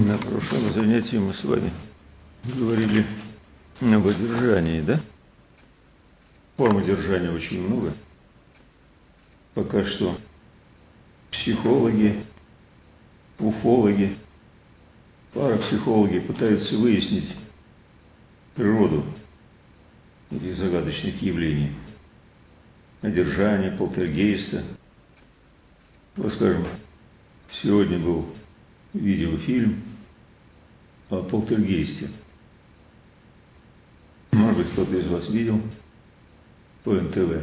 На прошлом занятии мы с вами говорили об одержании, да? Форм одержания очень много. Пока что психологи, уфологи, парапсихологи пытаются выяснить природу этих загадочных явлений. Одержание, полтергейста. Вот, скажем, сегодня был видеофильм о полтергейсте. Может быть, кто-то из вас видел по НТВ.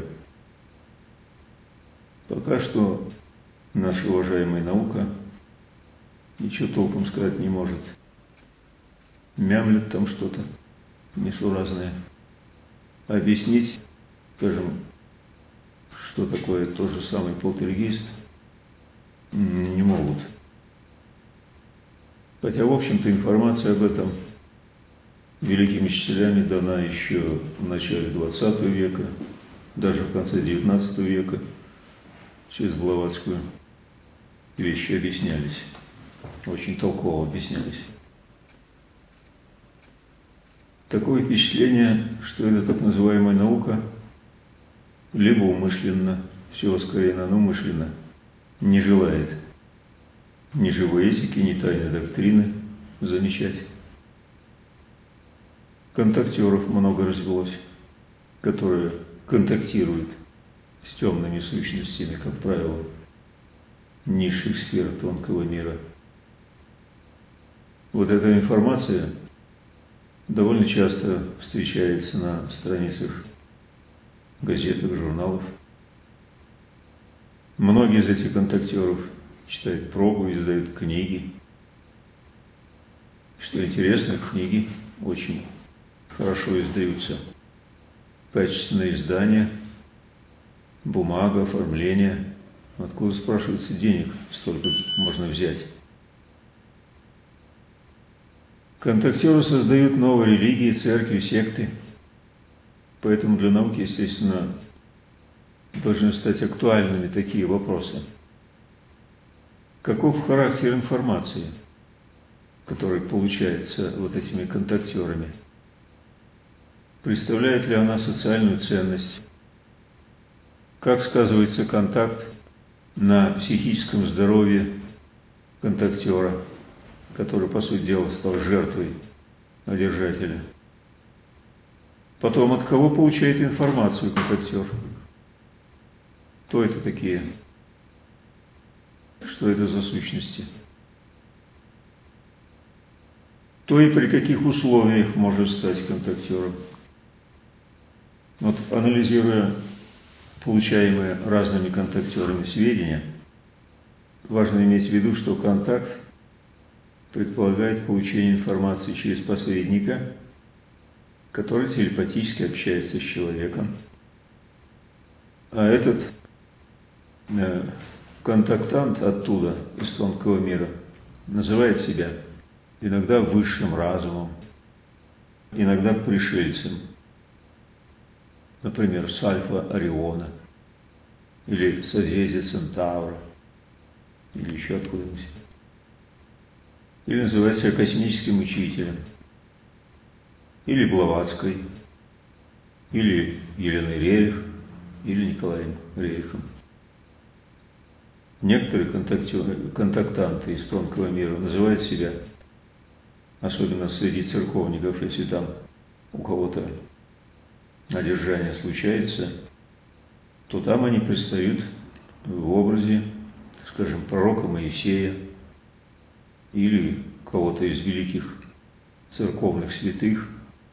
Пока что наша уважаемая наука ничего толком сказать не может. Мямлет там что-то несуразное. Объяснить, скажем, что такое тот же самый полтергейст, не могут. Хотя, в общем-то, информация об этом великими учителями дана еще в начале XX века, даже в конце XIX века, через Блаватскую. Вещи объяснялись, очень толково объяснялись. Такое впечатление, что это так называемая наука либо умышленно, всего скорее умышленно, не желает ни живой этики, ни тайной доктрины замечать. Контактеров много развелось, которые контактируют с темными сущностями, как правило, низших сфер тонкого мира. Вот эта информация довольно часто встречается на страницах газетах, журналов. Многие из этих контактеров читают проповеди, издают книги. Что интересно, книги очень хорошо издаются. Качественное издание, бумага, оформление. Откуда, спрашивается, денег столько можно взять? Контактеры создают новые религии, церкви, секты. Поэтому для науки, естественно, должны стать актуальными такие вопросы. Каков характер информации, который получается вот этими контактерами? Представляет ли она социальную ценность? Как сказывается контакт на психическом здоровье контактера, который, по сути дела, стал жертвой одержателя? Потом, от кого получает информацию контактер? Кто это такие? Что это за сущности? Кто и при каких условиях может стать контактером? Вот, анализируя получаемые разными контактерами сведения, важно иметь в виду, что контакт предполагает получение информации через посредника, который телепатически общается с человеком. А этот контактант оттуда, из тонкого мира, называет себя иногда высшим разумом, иногда пришельцем, например, с Альфа Ориона, или созвездие Центавра, или еще откуда-нибудь. Или называет себя космическим учителем, или Блаватской, или Еленой Рерих, или Николаем Рерихом. Некоторые контактанты из тонкого мира называют себя, особенно среди церковников, если там у кого-то одержание случается, то там они предстают в образе, скажем, пророка Моисея или кого-то из великих церковных святых.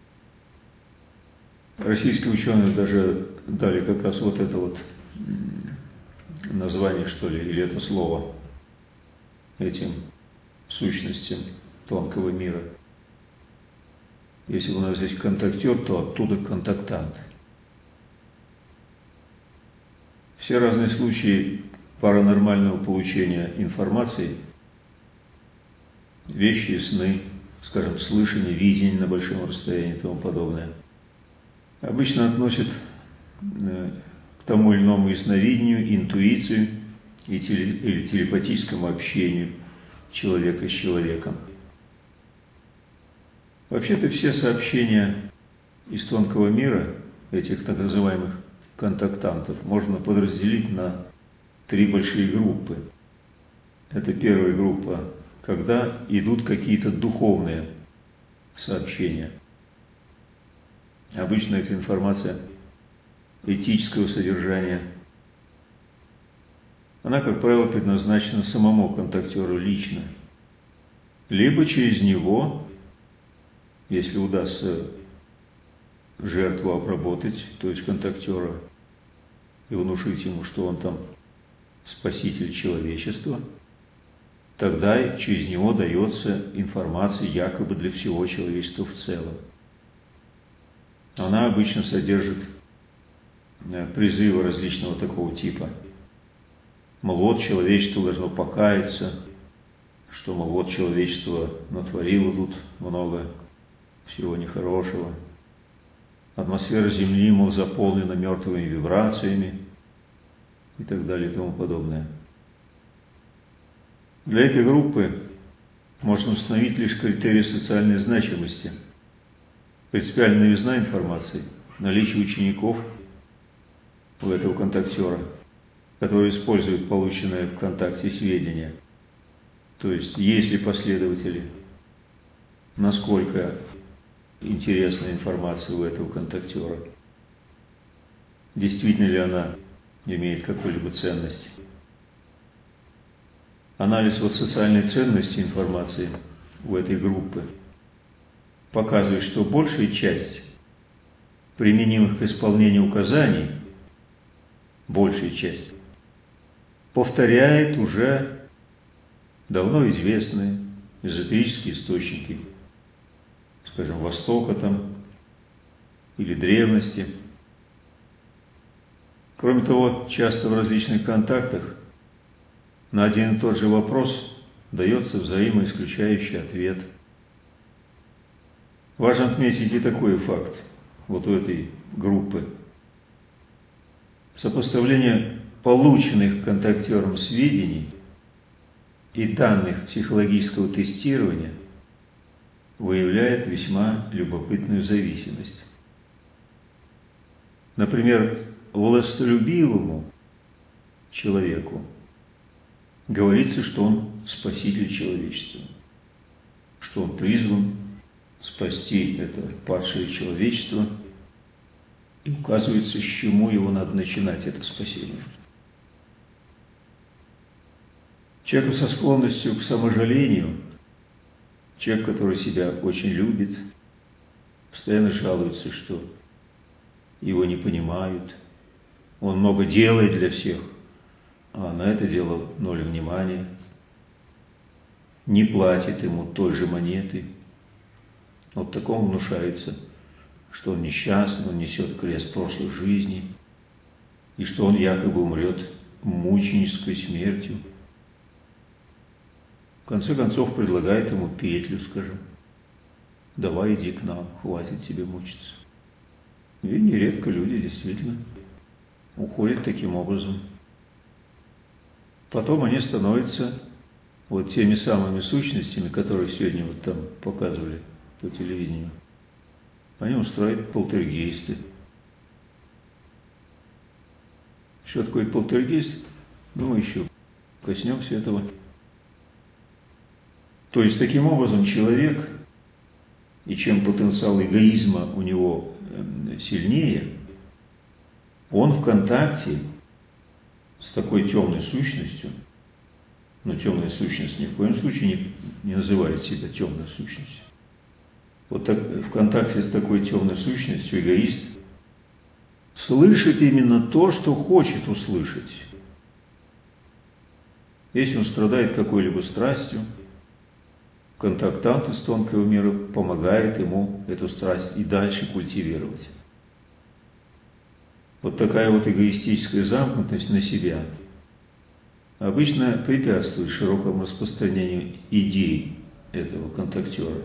Российские ученые даже дали как раз вот это вот название, что ли, или это слово этим сущностям тонкого мира. Если у нас здесь контактер, то оттуда контактант. Все разные случаи паранормального получения информации, вещи, сны, скажем, слышание, видение на большом расстоянии и тому подобное, обычно относят к тому или иному ясновидению, интуицию или телепатическому общению человека с человеком. Вообще-то все сообщения из тонкого мира, этих так называемых контактантов, можно подразделить на 3 большие группы. Это первая группа, когда идут какие-то духовные сообщения. Обычно это информация этического содержания. Она, как правило, предназначена самому контактеру лично. Либо через него, если удастся жертву обработать, то есть контактера, и внушить ему, что он там спаситель человечества, тогда через него дается информация якобы для всего человечества в целом. Она обычно содержит призывы различного такого типа. Мол, вот человечество должно покаяться, что, мол, вот человечество натворило тут много всего нехорошего. Атмосфера Земли, мол, заполнена мертвыми вибрациями и так далее и тому подобное. Для этой группы можно установить лишь критерии социальной значимости, принципиальная новизна информации, наличие учеников у этого контактера, которые используют полученные в контакте сведения. То есть ли последователи, насколько интересна информация у этого контактера, действительно ли она имеет какую-либо ценность. Анализ социальной ценности информации у этой группы показывает, что большая часть применимых к исполнению указаний, большая часть, повторяет уже давно известные эзотерические источники, скажем, Востока там или древности. Кроме того, часто в различных контактах на один и тот же вопрос дается взаимоисключающий ответ. Важно отметить и такой факт вот у этой группы. Сопоставление полученных контактером сведений и данных психологического тестирования выявляет весьма любопытную зависимость. Например, властолюбивому человеку говорится, что он спаситель человечества, что он призван спасти это падшее человечество, и указывается, с чему его надо начинать, это спасение. Человеку со склонностью к саможалению, человек, который себя очень любит, постоянно жалуется, что его не понимают, он много делает для всех, а на это дело 0 внимания, не платит ему той же монеты. Вот такому внушается, что он несчастный, он несет крест прошлых жизней, и что он якобы умрет мученической смертью. В конце концов предлагает ему петлю, скажем, давай иди к нам, хватит тебе мучиться. И нередко люди действительно уходят таким образом. Потом они становятся вот теми самыми сущностями, которые сегодня вот там показывали по телевидению. Они устраивают полтергейсты. Что такое полтергейст? Ну, мы еще коснемся этого. То есть, таким образом, человек, и чем потенциал эгоизма у него сильнее, он в контакте с такой темной сущностью, но темная сущность ни в коем случае не называет себя темной сущностью. Вот так, в контакте с такой темной сущностью эгоист слышит именно то, что хочет услышать. Если он страдает какой-либо страстью, контактант из тонкого мира помогает ему эту страсть и дальше культивировать. Вот такая вот эгоистическая замкнутость на себя обычно препятствует широкому распространению идей этого контактера.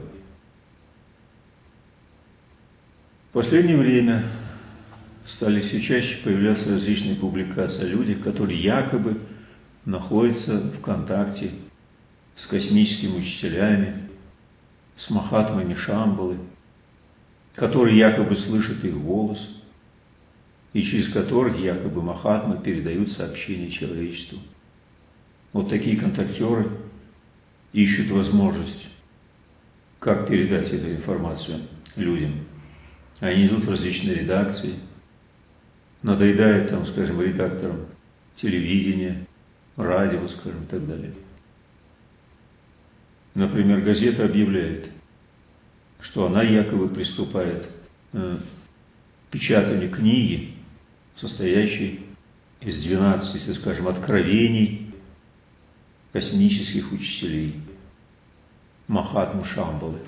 В последнее время стали все чаще появляться различные публикации о людях, которые якобы находятся в контакте с космическими учителями, с махатмами Шамбалы, которые якобы слышат их голос, и через которых якобы махатмы передают сообщения человечеству. Вот такие контактеры ищут возможность, как передать эту информацию людям. Они идут в различные редакции, надоедают там, скажем, редакторам телевидения, радио, скажем, и так далее. Например, газета объявляет, что она якобы приступает к печатанию книги, состоящей из 12, если скажем, откровений космических учителей Махатмы Шамбалы.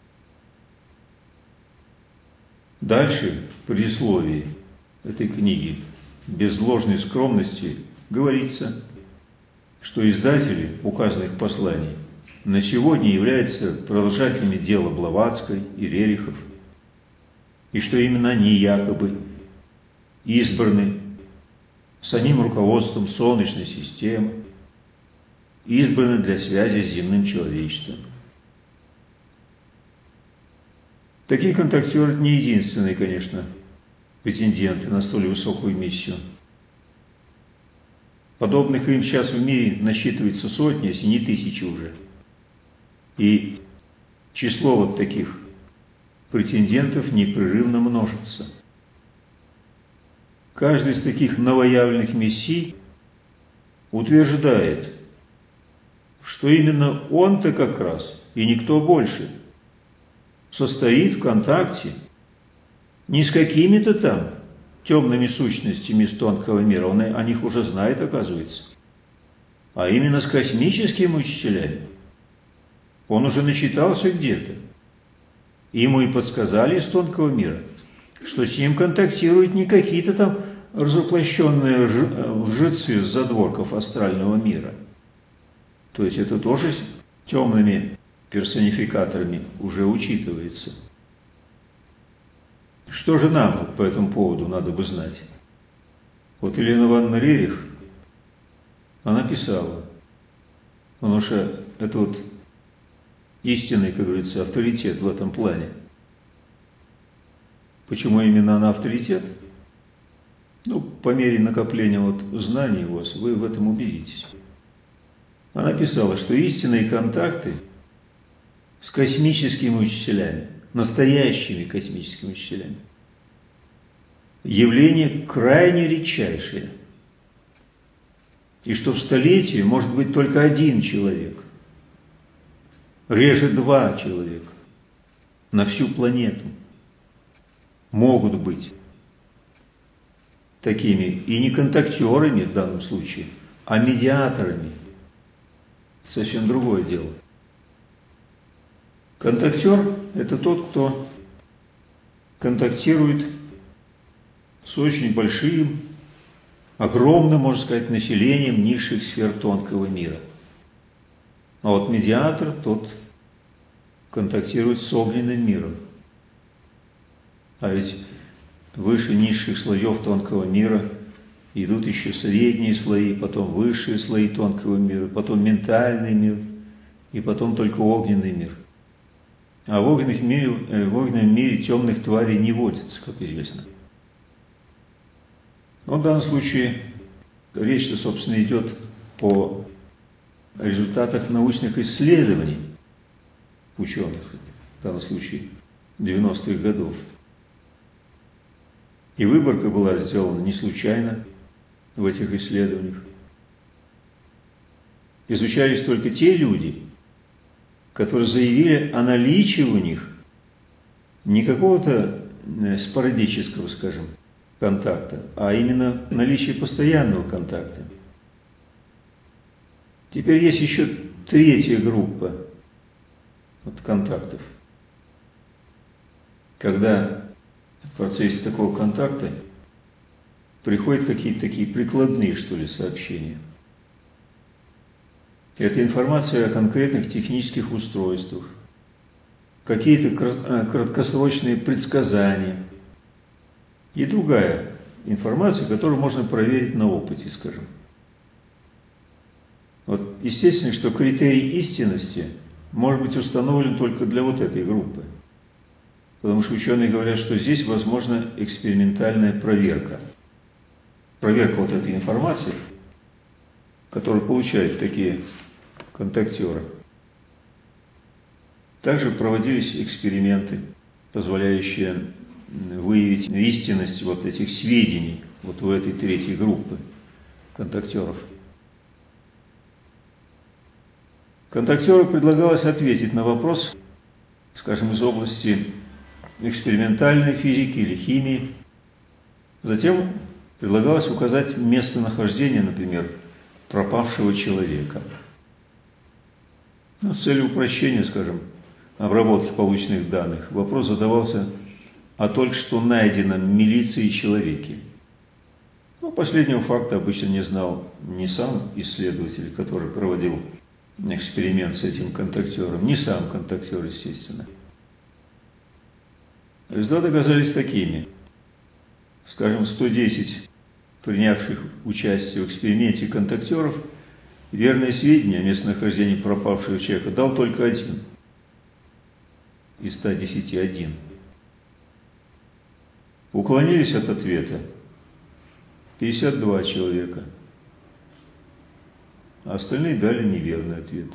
Дальше, в предисловии этой книги, без ложной скромности, говорится, что издатели указанных посланий на сегодня являются продолжателями дела Блаватской и Рерихов, и что именно они якобы избраны самим руководством Солнечной системы, избраны для связи с земным человечеством. Такие контактеры не единственные, конечно, претенденты на столь высокую миссию. Подобных им сейчас в мире насчитывается сотни, если не тысячи уже. И число вот таких претендентов непрерывно множится. Каждый из таких новоявленных мессий утверждает, что именно он-то как раз и никто больше состоит в контакте не с какими-то там темными сущностями из тонкого мира, он о них уже знает, оказывается, а именно с космическими учителями. Он уже начитался где-то. Ему и подсказали из тонкого мира, что с ним контактируют не какие-то там разоплощенные лжецы с задворков астрального мира. То есть это тоже с темными персонификаторами уже учитывается. Что же нам по этому поводу надо бы знать? Вот Елена Ивановна Рерих, она писала, потому что это вот истинный, как говорится, авторитет в этом плане. Почему именно она авторитет? Ну, по мере накопления вот знаний у вас, вы в этом убедитесь. Она писала, что истинные контакты с космическими учителями, настоящими космическими учителями, явление крайне редчайшее. И что в столетии может быть только один человек, реже 2 человека на всю планету могут быть такими, и не контактерами в данном случае, а медиаторами. Совсем другое дело. Контактер – это тот, кто контактирует с очень большим, огромным, можно сказать, населением низших сфер тонкого мира. А вот медиатор, тот контактирует с огненным миром. А ведь выше низших слоев тонкого мира идут еще средние слои, потом высшие слои тонкого мира, потом ментальный мир, и потом только огненный мир. А в огненном мире темных тварей не водится, как известно. Но в данном случае речь-то, собственно, идет о результатах научных исследований ученых, в данном случае 90-х годов. И выборка была сделана не случайно в этих исследованиях. Изучались только те люди, которые заявили о наличии у них не какого-то спорадического, скажем, контакта, а именно наличие постоянного контакта. Теперь есть еще третья группа контактов. Когда в процессе такого контакта приходят какие-то такие прикладные, что ли, сообщения. Это информация о конкретных технических устройствах, какие-то краткосрочные предсказания и другая информация, которую можно проверить на опыте, скажем. Вот естественно, что критерий истинности может быть установлен только для вот этой группы. Потому что ученые говорят, что здесь возможна экспериментальная проверка. Проверка вот этой информации, которую получают такие контактеры. Также проводились эксперименты, позволяющие выявить истинность вот этих сведений вот у этой третьей группы контактеров. Контактеру предлагалось ответить на вопрос, скажем, из области экспериментальной физики или химии. Затем предлагалось указать местонахождение, например, пропавшего человека. С целью упрощения, скажем, обработки полученных данных, вопрос задавался о только что найденном милицией человеке. Последнего факта обычно не знал ни сам исследователь, который проводил эксперимент с этим контактером, ни сам контактер, естественно. Результаты оказались такими. Скажем, 110 принявших участие в эксперименте контактеров верные сведения о местонахождении пропавшего человека дал только один. Из 110 один. Уклонились от ответа 52 человека, а остальные дали неверный ответ.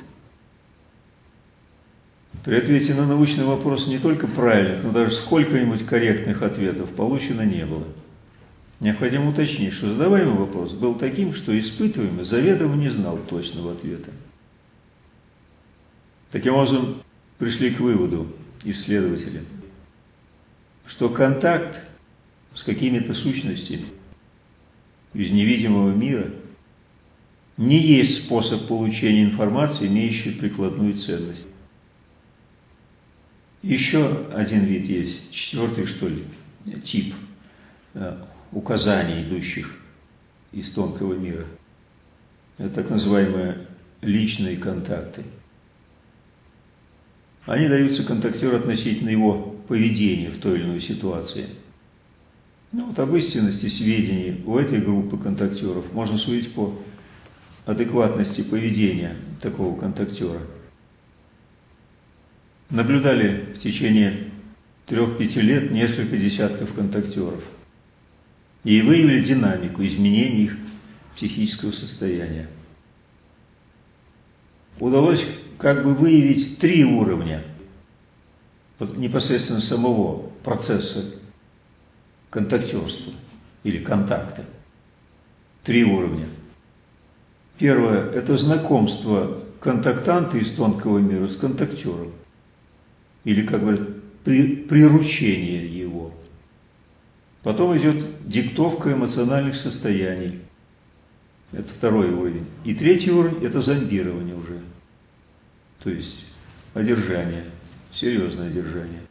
При ответе на научный вопрос не только правильных, но даже сколько-нибудь корректных ответов получено не было. Необходимо уточнить, что задаваемый вопрос был таким, что испытуемый заведомо не знал точного ответа. Таким образом, пришли к выводу исследователи, что контакт с какими-то сущностями из невидимого мира не есть способ получения информации, имеющий прикладную ценность. Еще один вид есть, четвертый, что ли, тип указаний, идущих из тонкого мира. Это так называемые личные контакты. Они даются контактеру относительно его поведения в той или иной ситуации. Об истинности сведений у этой группы контактеров можно судить по адекватности поведения такого контактера. Наблюдали в течение 3-5 лет несколько десятков контактеров и выявили динамику изменений их психического состояния. Удалось выявить 3 уровня непосредственно самого процесса контактерства или контакта. 3 уровня. Первое – это знакомство контактанта из тонкого мира с контактером. Или, как говорят, приручение его. Потом идет диктовка эмоциональных состояний. Это 2-й уровень. И 3-й уровень – это зомбирование уже. То есть одержание, серьезное одержание.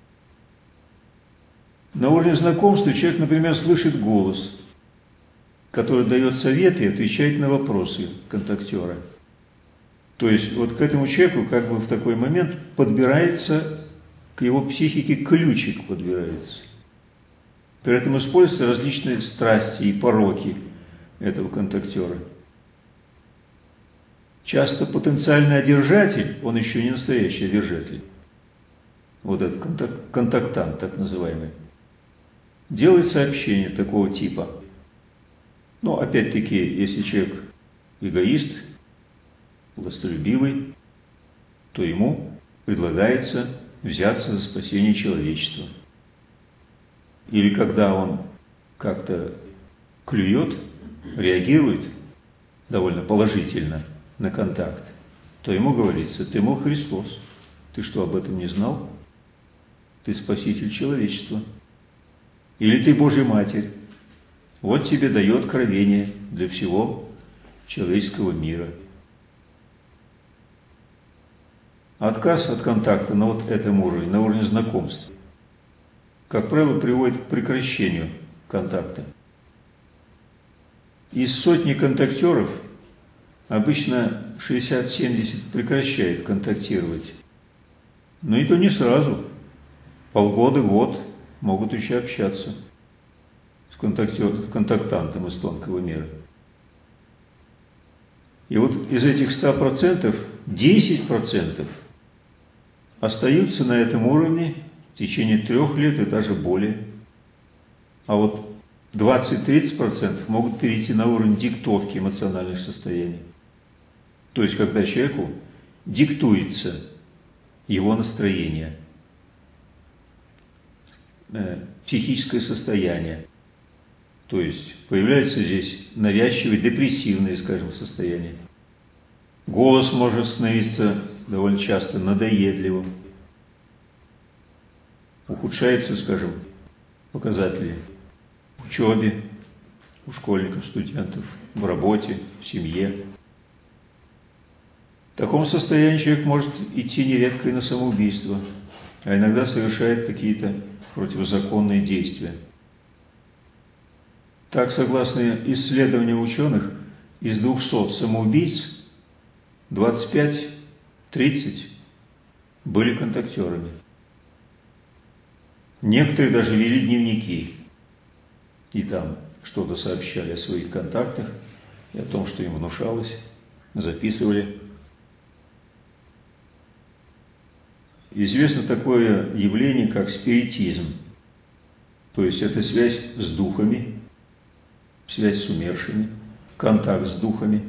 На уровне знакомства человек, например, слышит голос, который дает советы и отвечает на вопросы контактера. То есть вот к этому человеку в такой момент подбирается, к его психике ключик подбирается. При этом используются различные страсти и пороки этого контактера. Часто потенциальный одержатель, он еще не настоящий одержатель, вот этот контактант так называемый, делает сообщение такого типа. Опять-таки, если человек эгоист, властолюбивый, то ему предлагается взяться за спасение человечества. Или когда он как-то клюет, реагирует довольно положительно на контакт, то ему говорится: ты, мол, Христос, ты что, об этом не знал? Ты спаситель человечества. Или ты Божья Матерь. Вот тебе дает откровение для всего человеческого мира. Отказ от контакта на вот этом уровне, на уровне знакомства, как правило, приводит к прекращению контакта. Из сотни контактеров обычно 60-70 прекращает контактировать. Но и то не сразу. Полгода, год могут еще общаться с контактантом из тонкого мира. И вот из этих 100% 10% остаются на этом уровне в течение 3 лет и даже более. А вот 20-30% могут перейти на уровень диктовки эмоциональных состояний. То есть, когда человеку диктуется его настроение, психическое состояние. То есть, появляется здесь навязчивое, депрессивное, скажем, состояние. Голос может становиться довольно часто надоедливым. Ухудшаются, скажем, показатели в учебе, у школьников, студентов, в работе, в семье. В таком состоянии человек может идти нередко и на самоубийство, а иногда совершает какие-то противозаконные действия. Так, согласно исследованиям ученых, из 200 самоубийц 25-30 были контактерами. Некоторые даже вели дневники и там что-то сообщали о своих контактах и о том, что им внушалось, записывали. Известно такое явление, как спиритизм. То есть это связь с духами, связь с умершими, контакт с духами.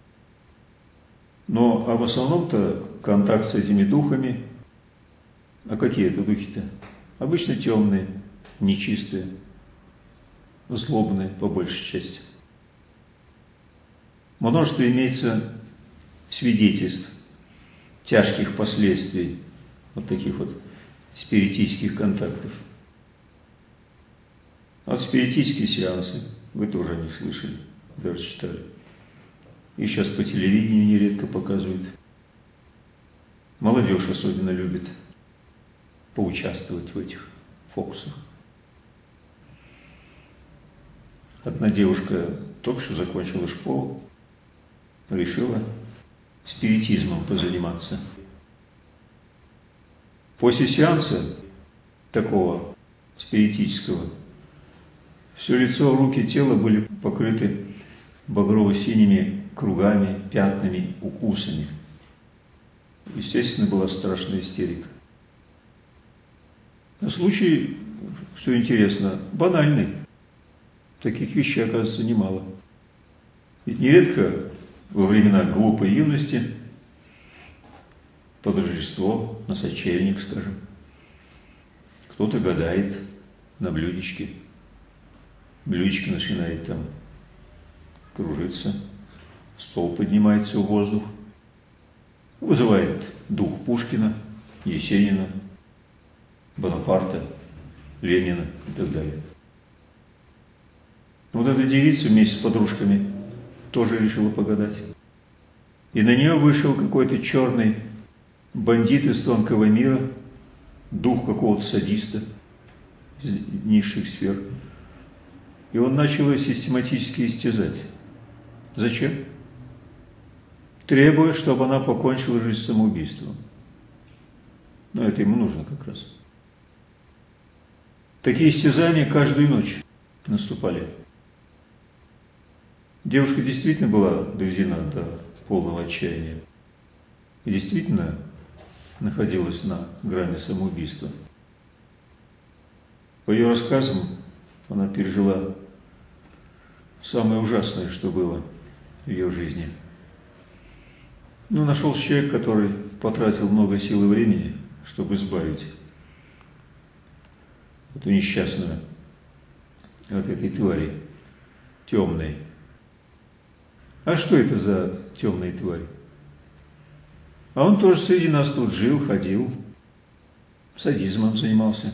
Но в основном-то контакт с этими духами, а какие это духи-то? Обычно темные, нечистые, злобные по большей части. Множество имеется свидетельств тяжких последствий вот таких вот спиритических контактов. А спиритические сеансы, вы тоже о них слышали, даже читали. И сейчас по телевидению нередко показывают. Молодежь особенно любит поучаствовать в этих фокусах. Одна девушка только что закончила школу, решила спиритизмом позаниматься. После сеанса такого спиритического все лицо, руки, тело были покрыты багрово-синими кругами, пятнами, укусами. Естественно, была страшная истерика. Но случай, что интересно, банальный. Таких вещей, оказывается, немало. Ведь нередко во времена глупой юности, под Рождество, на сочельник, скажем, кто-то гадает на блюдечке. Блюдечко начинает там кружиться, стол поднимается в воздух, вызывает дух Пушкина, Есенина, Бонапарта, Ленина и так далее. Вот эта девица вместе с подружками тоже решила погадать. И на нее вышел какой-то черный бандит из тонкого мира, дух какого-то садиста из низших сфер. И он начал ее систематически истязать. Зачем? Требуя, чтобы она покончила жизнь самоубийством. Но это ему нужно как раз. Такие истязания каждую ночь наступали. Девушка действительно была доведена до полного отчаяния. И действительно находилась на грани самоубийства. По ее рассказам, она пережила самое ужасное, что было в ее жизни. Но нашелся человек, который потратил много сил и времени, чтобы избавить эту несчастную от этой твари темной. А что это за темные твари? А он тоже среди нас тут жил, ходил, садизмом занимался.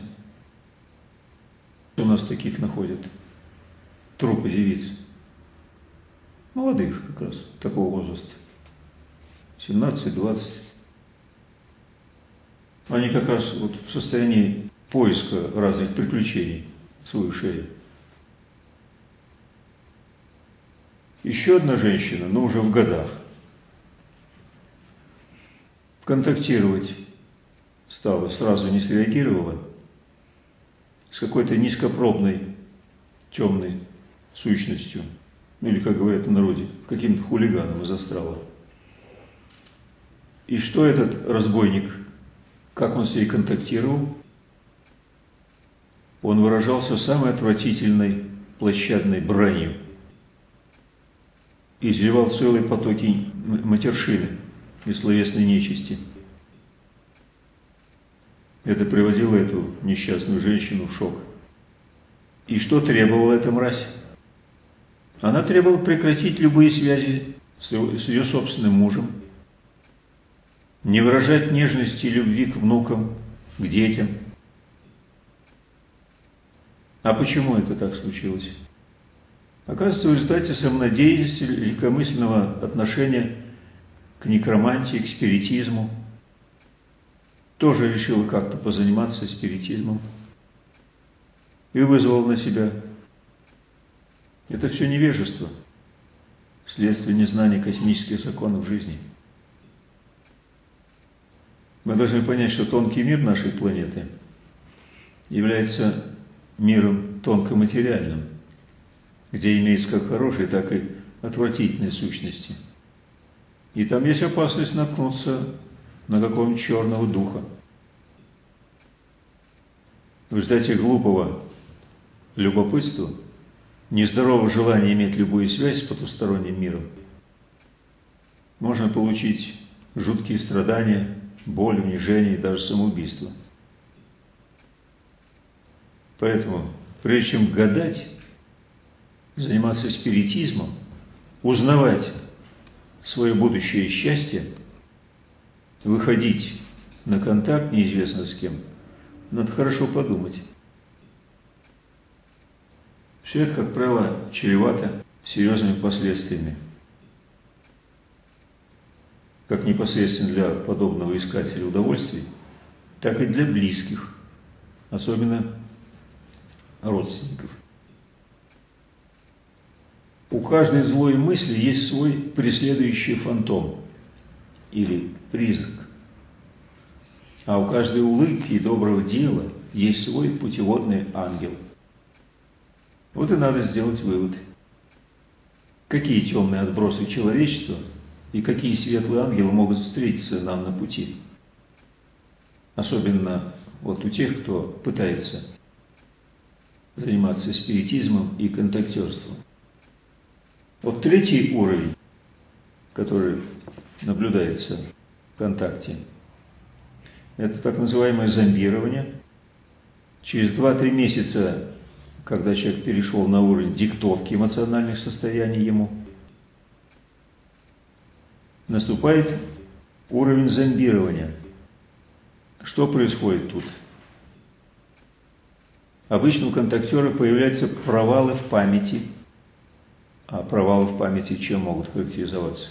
У нас таких находят трупы девиц. Молодых как раз, такого возраста. 17-20. Они как раз вот в состоянии поиска разных приключений в свою шею. Еще одна женщина, но уже в годах, контактировать стала, сразу не среагировала, с какой-то низкопробной темной сущностью, или, как говорят в народе, каким-то хулиганом из астрала. И что этот разбойник Как он с ней контактировал? Он выражался самой отвратительной площадной бранью. Изливал целые потоки матершины и словесной нечисти. Это приводило эту несчастную женщину в шок. И что требовала эта мразь? Она требовала прекратить любые связи с ее собственным мужем, не выражать нежности и любви к внукам, к детям. А почему это так случилось? Оказывается, в результате самонадеянности, легкомысленного отношения к некромантии, к спиритизму, тоже решила как-то позаниматься спиритизмом и вызвала на себя. Это все невежество, следствие незнания космических законов жизни. Мы должны понять, что тонкий мир нашей планеты является миром тонкоматериальным, где имеются как хорошие, так и отвратительные сущности. И там есть опасность наткнуться на какого-нибудь черного духа. В результате глупого любопытства, нездорового желания иметь любую связь с потусторонним миром, можно получить жуткие страдания, боль, унижение и даже самоубийство. Поэтому, прежде чем гадать, заниматься спиритизмом, узнавать свое будущее счастье, выходить на контакт неизвестно с кем, надо хорошо подумать. Все это, как правило, чревато серьезными последствиями. Как непосредственно для подобного искателя удовольствий, так и для близких, особенно родственников. У каждой злой мысли есть свой преследующий фантом или призрак. А у каждой улыбки и доброго дела есть свой путеводный ангел. Вот и надо сделать вывод. Какие темные отбросы человечества и какие светлые ангелы могут встретиться нам на пути. Особенно вот у тех, кто пытается заниматься спиритизмом и контактерством. Вот третий уровень, который наблюдается в контакте, это так называемое зомбирование. Через 2-3 месяца, когда человек перешел на уровень диктовки эмоциональных состояний ему, наступает уровень зомбирования. Что происходит тут? Обычно у контактера появляются провалы в памяти. А провалы в памяти чем могут характеризоваться?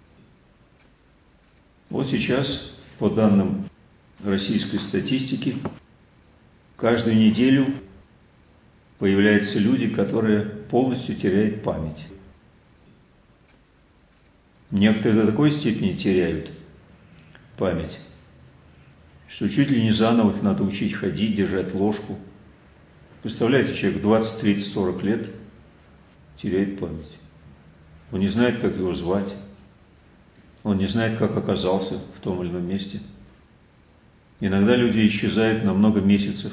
Вот сейчас, по данным российской статистики, каждую неделю появляются люди, которые полностью теряют память. Некоторые до такой степени теряют память, что чуть ли не заново их надо учить ходить, держать ложку. Представляете, человек 20, 30, 40 лет теряет память. Он не знает, как его звать. Он не знает, как оказался в том или ином месте. Иногда люди исчезают на много месяцев.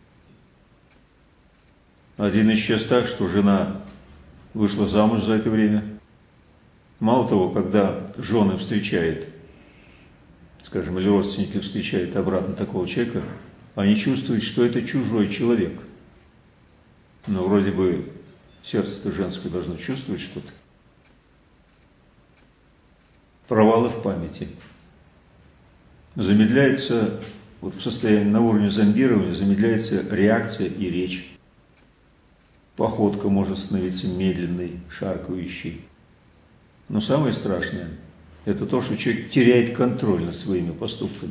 Один исчез так, что жена вышла замуж за это время. Мало того, когда жены встречают, скажем, или родственники встречают обратно такого человека, они чувствуют, что это чужой человек. Но вроде бы сердце-то женское должно чувствовать что-то. Провалы в памяти. Замедляется, вот в состоянии на уровне зомбирования, замедляется реакция и речь. Походка может становиться медленной, шаркающей. Но самое страшное – это то, что человек теряет контроль над своими поступками.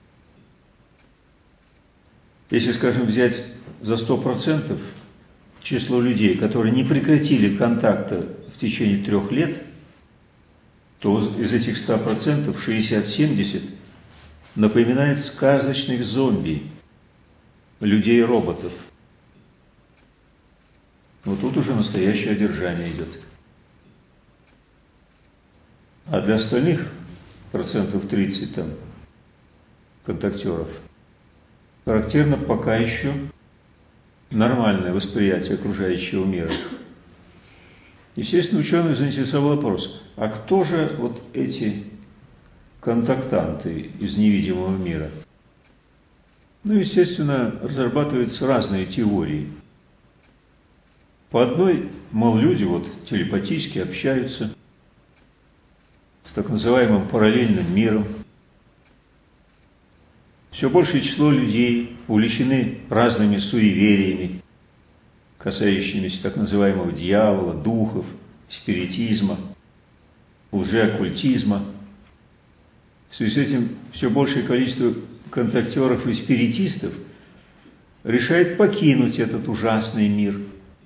Если, скажем, взять за 100% число людей, которые не прекратили контакта в течение 3 лет, то из этих 100% 60-70 напоминает сказочных зомби, людей-роботов. Вот тут уже настоящее одержание идет. А для остальных 30% там, контактеров, характерно пока еще нормальное восприятие окружающего мира. Естественно, ученых заинтересовал вопрос, а кто же вот эти контактанты из невидимого мира? Ну, естественно, разрабатываются разные теории. По одной, мол, люди вот телепатически общаются с так называемым параллельным миром. Все большее число людей увлечены разными суевериями, касающимися так называемого дьявола, духов, спиритизма, лжеоккультизма. В связи с этим все большее количество контактеров и спиритистов решает покинуть этот ужасный мир.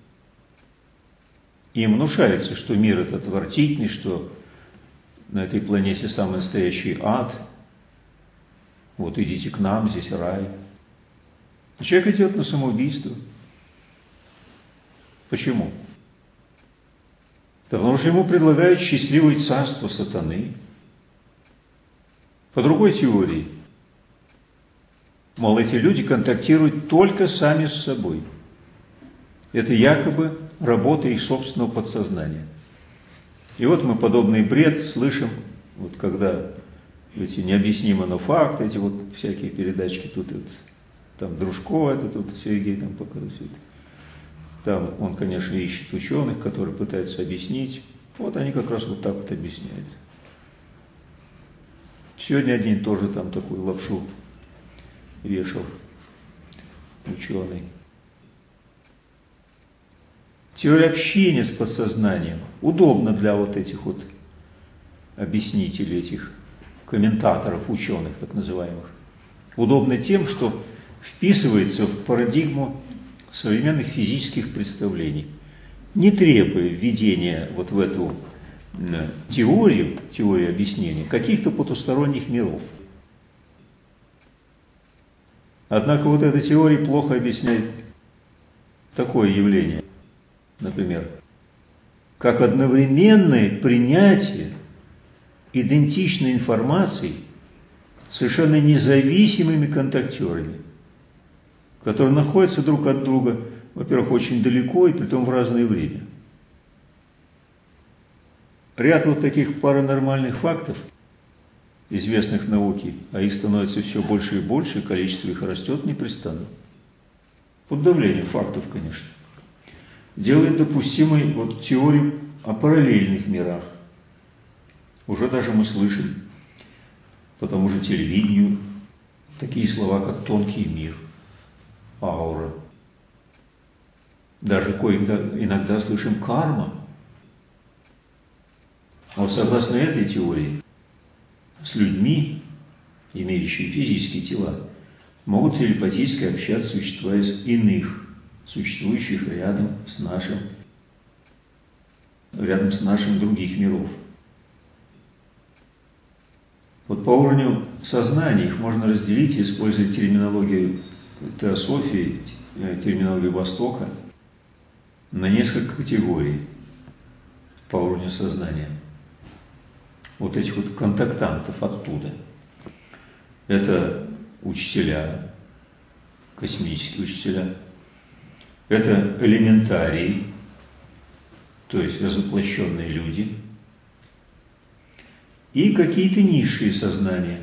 Им внушается, что мир этот отвратительный, что на этой планете самый настоящий ад. Вот идите к нам, здесь рай. Человек идет на самоубийство. Почему? Да потому что ему предлагают счастливое царство сатаны. По другой теории, мол, эти люди контактируют только сами с собой. Это якобы работа их собственного подсознания. И вот мы подобный бред слышим, вот когда эти необъяснимо, но факты, эти вот всякие передачки, тут это, там Дружко, это тут Сергей там показывает. Там он, конечно, ищет ученых, которые пытаются объяснить. Вот они как раз вот так вот объясняют. Сегодня один тоже там такую лапшу вешал, ученый. Теория общения с подсознанием удобна для вот этих вот объяснителей, этих комментаторов, ученых так называемых. Удобна тем, что вписывается в парадигму современных физических представлений, не требуя введения вот в эту теорию объяснения каких-то потусторонних миров. Однако вот эта теория плохо объясняет такое явление, например, как одновременное принятие идентичной информации совершенно независимыми контактерами, которые находятся друг от друга, во-первых, очень далеко и притом в разное время. Ряд вот таких паранормальных фактов, известных науке, а их становится все больше и больше, количество их растет непрестанно, под давлением фактов, конечно, делает допустимой вот теорию о параллельных мирах. Уже даже мы слышим по тому же телевидению такие слова, как тонкий мир, аура. Даже иногда слышим карма. А вот согласно этой теории, с людьми, имеющими физические тела, могут телепатически общаться существа из иных, существующих рядом с нашим других миров. Вот по уровню сознания их можно разделить, используя терминологию теософии, терминологию Востока, на несколько категорий по уровню сознания. Вот этих вот контактантов оттуда. Это учителя, космические учителя. Это элементарии, то есть разоплощенные люди. И какие-то низшие сознания.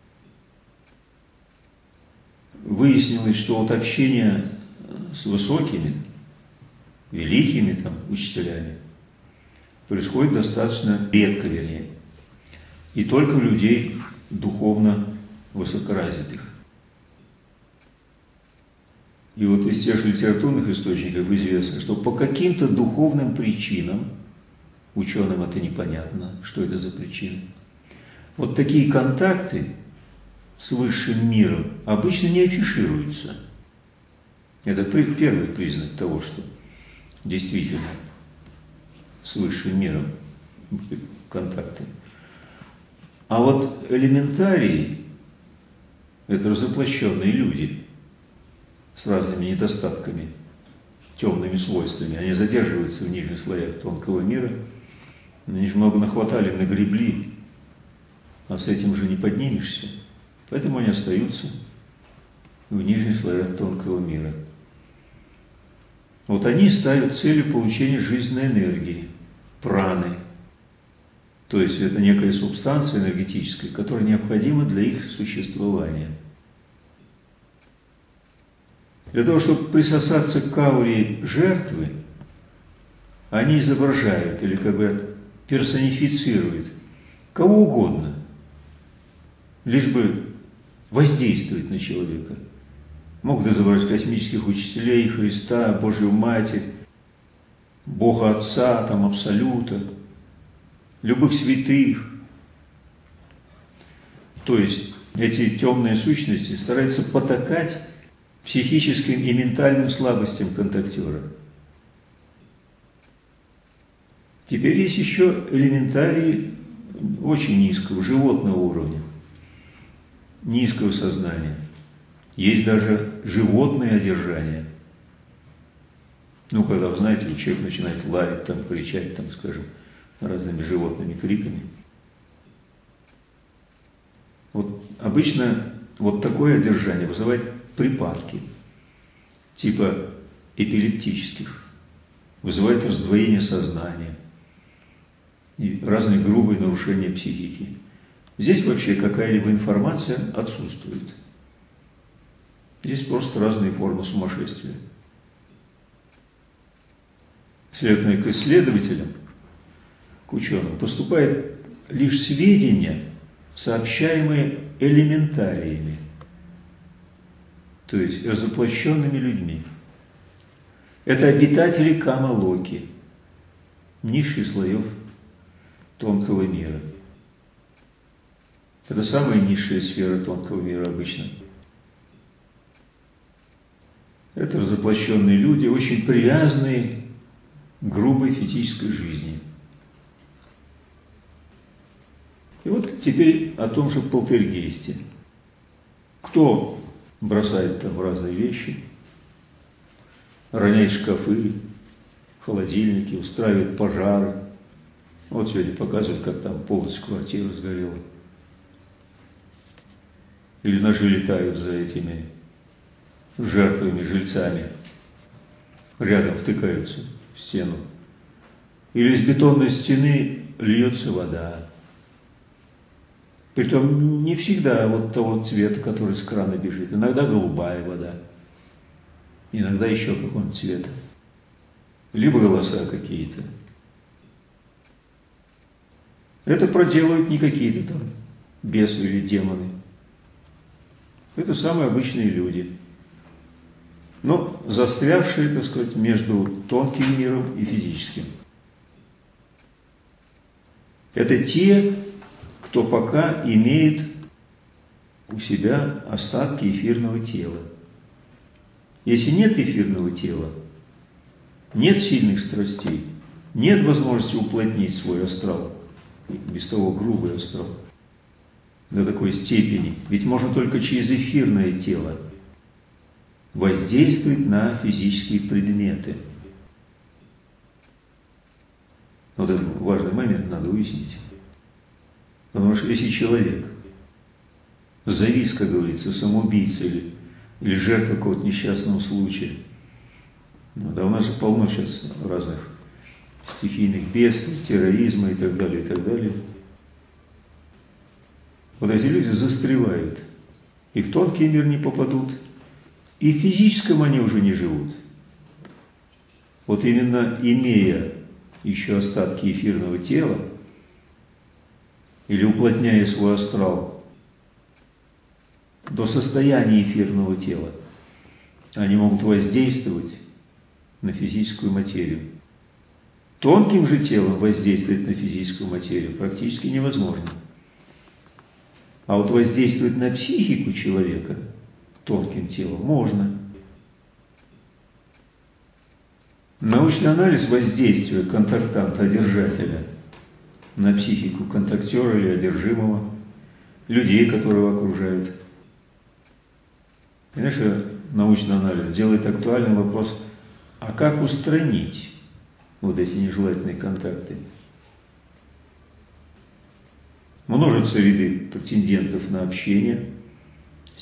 Выяснилось, что вот общение с высокими, великими там учителями происходит достаточно редко, вернее, и только у людей духовно высокоразвитых. И вот из тех же литературных источников известно, что по каким-то духовным причинам, ученым это непонятно, что это за причины, вот такие контакты с высшим миром обычно не афишируются. Это первый признак того, что действительно с высшим миром контакты. А вот элементарии – это разоплощенные люди с разными недостатками, темными свойствами. Они задерживаются в нижних слоях тонкого мира, они же много нахватали, нагребли, а с этим же не поднимешься. Поэтому они остаются в нижних слоях тонкого мира. Вот они ставят целью получения жизненной энергии, праны. То есть это некая субстанция энергетическая, которая необходима для их существования. Для того, чтобы присосаться к ауре жертвы, они изображают или как бы персонифицируют кого угодно, лишь бы воздействовать на человека. Могут изображать космических учителей, Христа, Божью Матерь, Бога Отца, там, Абсолюта, любых святых. То есть эти темные сущности стараются потакать психическим и ментальным слабостям контактера. Теперь есть еще элементарии очень низкого, животного уровня, низкого сознания. Есть даже животные одержания. Ну, когда, вы знаете, человек начинает лаять, там, кричать, там, скажем, разными животными криками. Вот обычно вот такое одержание вызывает припадки, типа эпилептических, вызывает раздвоение сознания и разные грубые нарушения психики. Здесь вообще какая-либо информация отсутствует. Здесь просто разные формы сумасшествия. Следовательно, к исследователям, к ученым, поступают лишь сведения, сообщаемые элементариями, то есть разоплощенными людьми. Это обитатели Кама-Локи, низших слоев тонкого мира. Это самая низшая сфера тонкого мира обычно. Это разоплощенные люди, очень привязанные к грубой физической жизни. И вот теперь о том же полтергейсте. Кто бросает там разные вещи, роняет шкафы, холодильники, устраивает пожары. Вот сегодня показывают, как там полностью квартира сгорела. Или ножи летают за этими жертвами, жильцами, рядом втыкаются в стену. Или из бетонной стены льется вода. Притом не всегда вот того цвета, который с крана бежит. Иногда голубая вода, иногда еще какого-нибудь цвета. Либо голоса какие-то. Это проделывают не какие-то там бесы или демоны. Это самые обычные люди. Но застрявшие, так сказать, между тонким миром и физическим. Это те, кто пока имеет у себя остатки эфирного тела. Если нет эфирного тела, нет сильных страстей, нет возможности уплотнить свой астрал, без того грубый астрал, до такой степени. Ведь можно только через эфирное тело воздействовать на физические предметы. Вот этот важный момент надо уяснить. Потому что если человек завис, как говорится, самоубийца или жертва какого-то несчастного случая, да у нас же полно сейчас разных стихийных бедствий, терроризма и так далее, и так далее. Вот эти люди застревают. И в тонкий мир не попадут, и в физическом они уже не живут. Вот именно имея еще остатки эфирного тела, или уплотняя свой астрал до состояния эфирного тела, они могут воздействовать на физическую материю. Тонким же телом воздействовать на физическую материю практически невозможно. А вот воздействовать на психику человека тонким телом можно. Научный анализ воздействия контактанта-одержателя на психику контактера или одержимого, людей, которые его окружают. Конечно, научный анализ делает актуальным вопрос, а как устранить вот эти нежелательные контакты? Множатся ряды претендентов на общение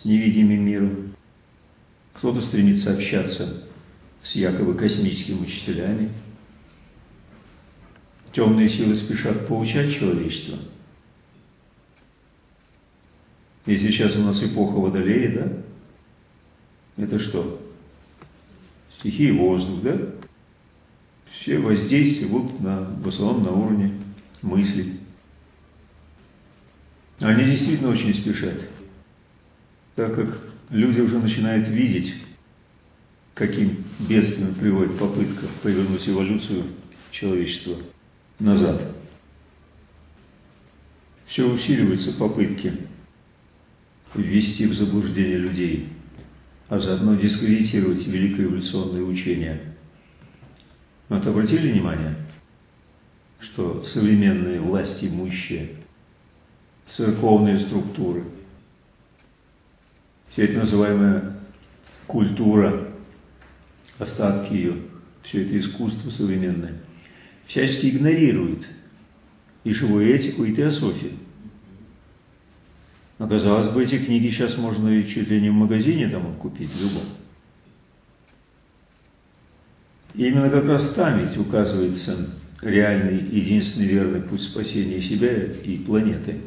с невидимым миром. Кто-то стремится общаться с якобы космическими учителями. Темные силы спешат поучать человечество. И сейчас у нас эпоха Водолея, да? Это что? Стихия воздух, да? Все воздействия будут в основном на уровне мысли. Они действительно очень спешат, так как люди уже начинают видеть, каким бедствием приводит попытка повернуть эволюцию человечества назад. Все усиливаются попытки ввести в заблуждение людей, а заодно дискредитировать великое эволюционное учение. Вот обратили внимание, что современные власти имущие, церковные структуры, вся эта называемая культура, остатки ее, все это искусство современное, всячески игнорирует и живую этику, и теософию. Но, казалось бы, эти книги сейчас можно и чуть ли не в магазине там купить, в любом. И именно как раз там ведь указывается реальный, единственный верный путь спасения себя и планеты.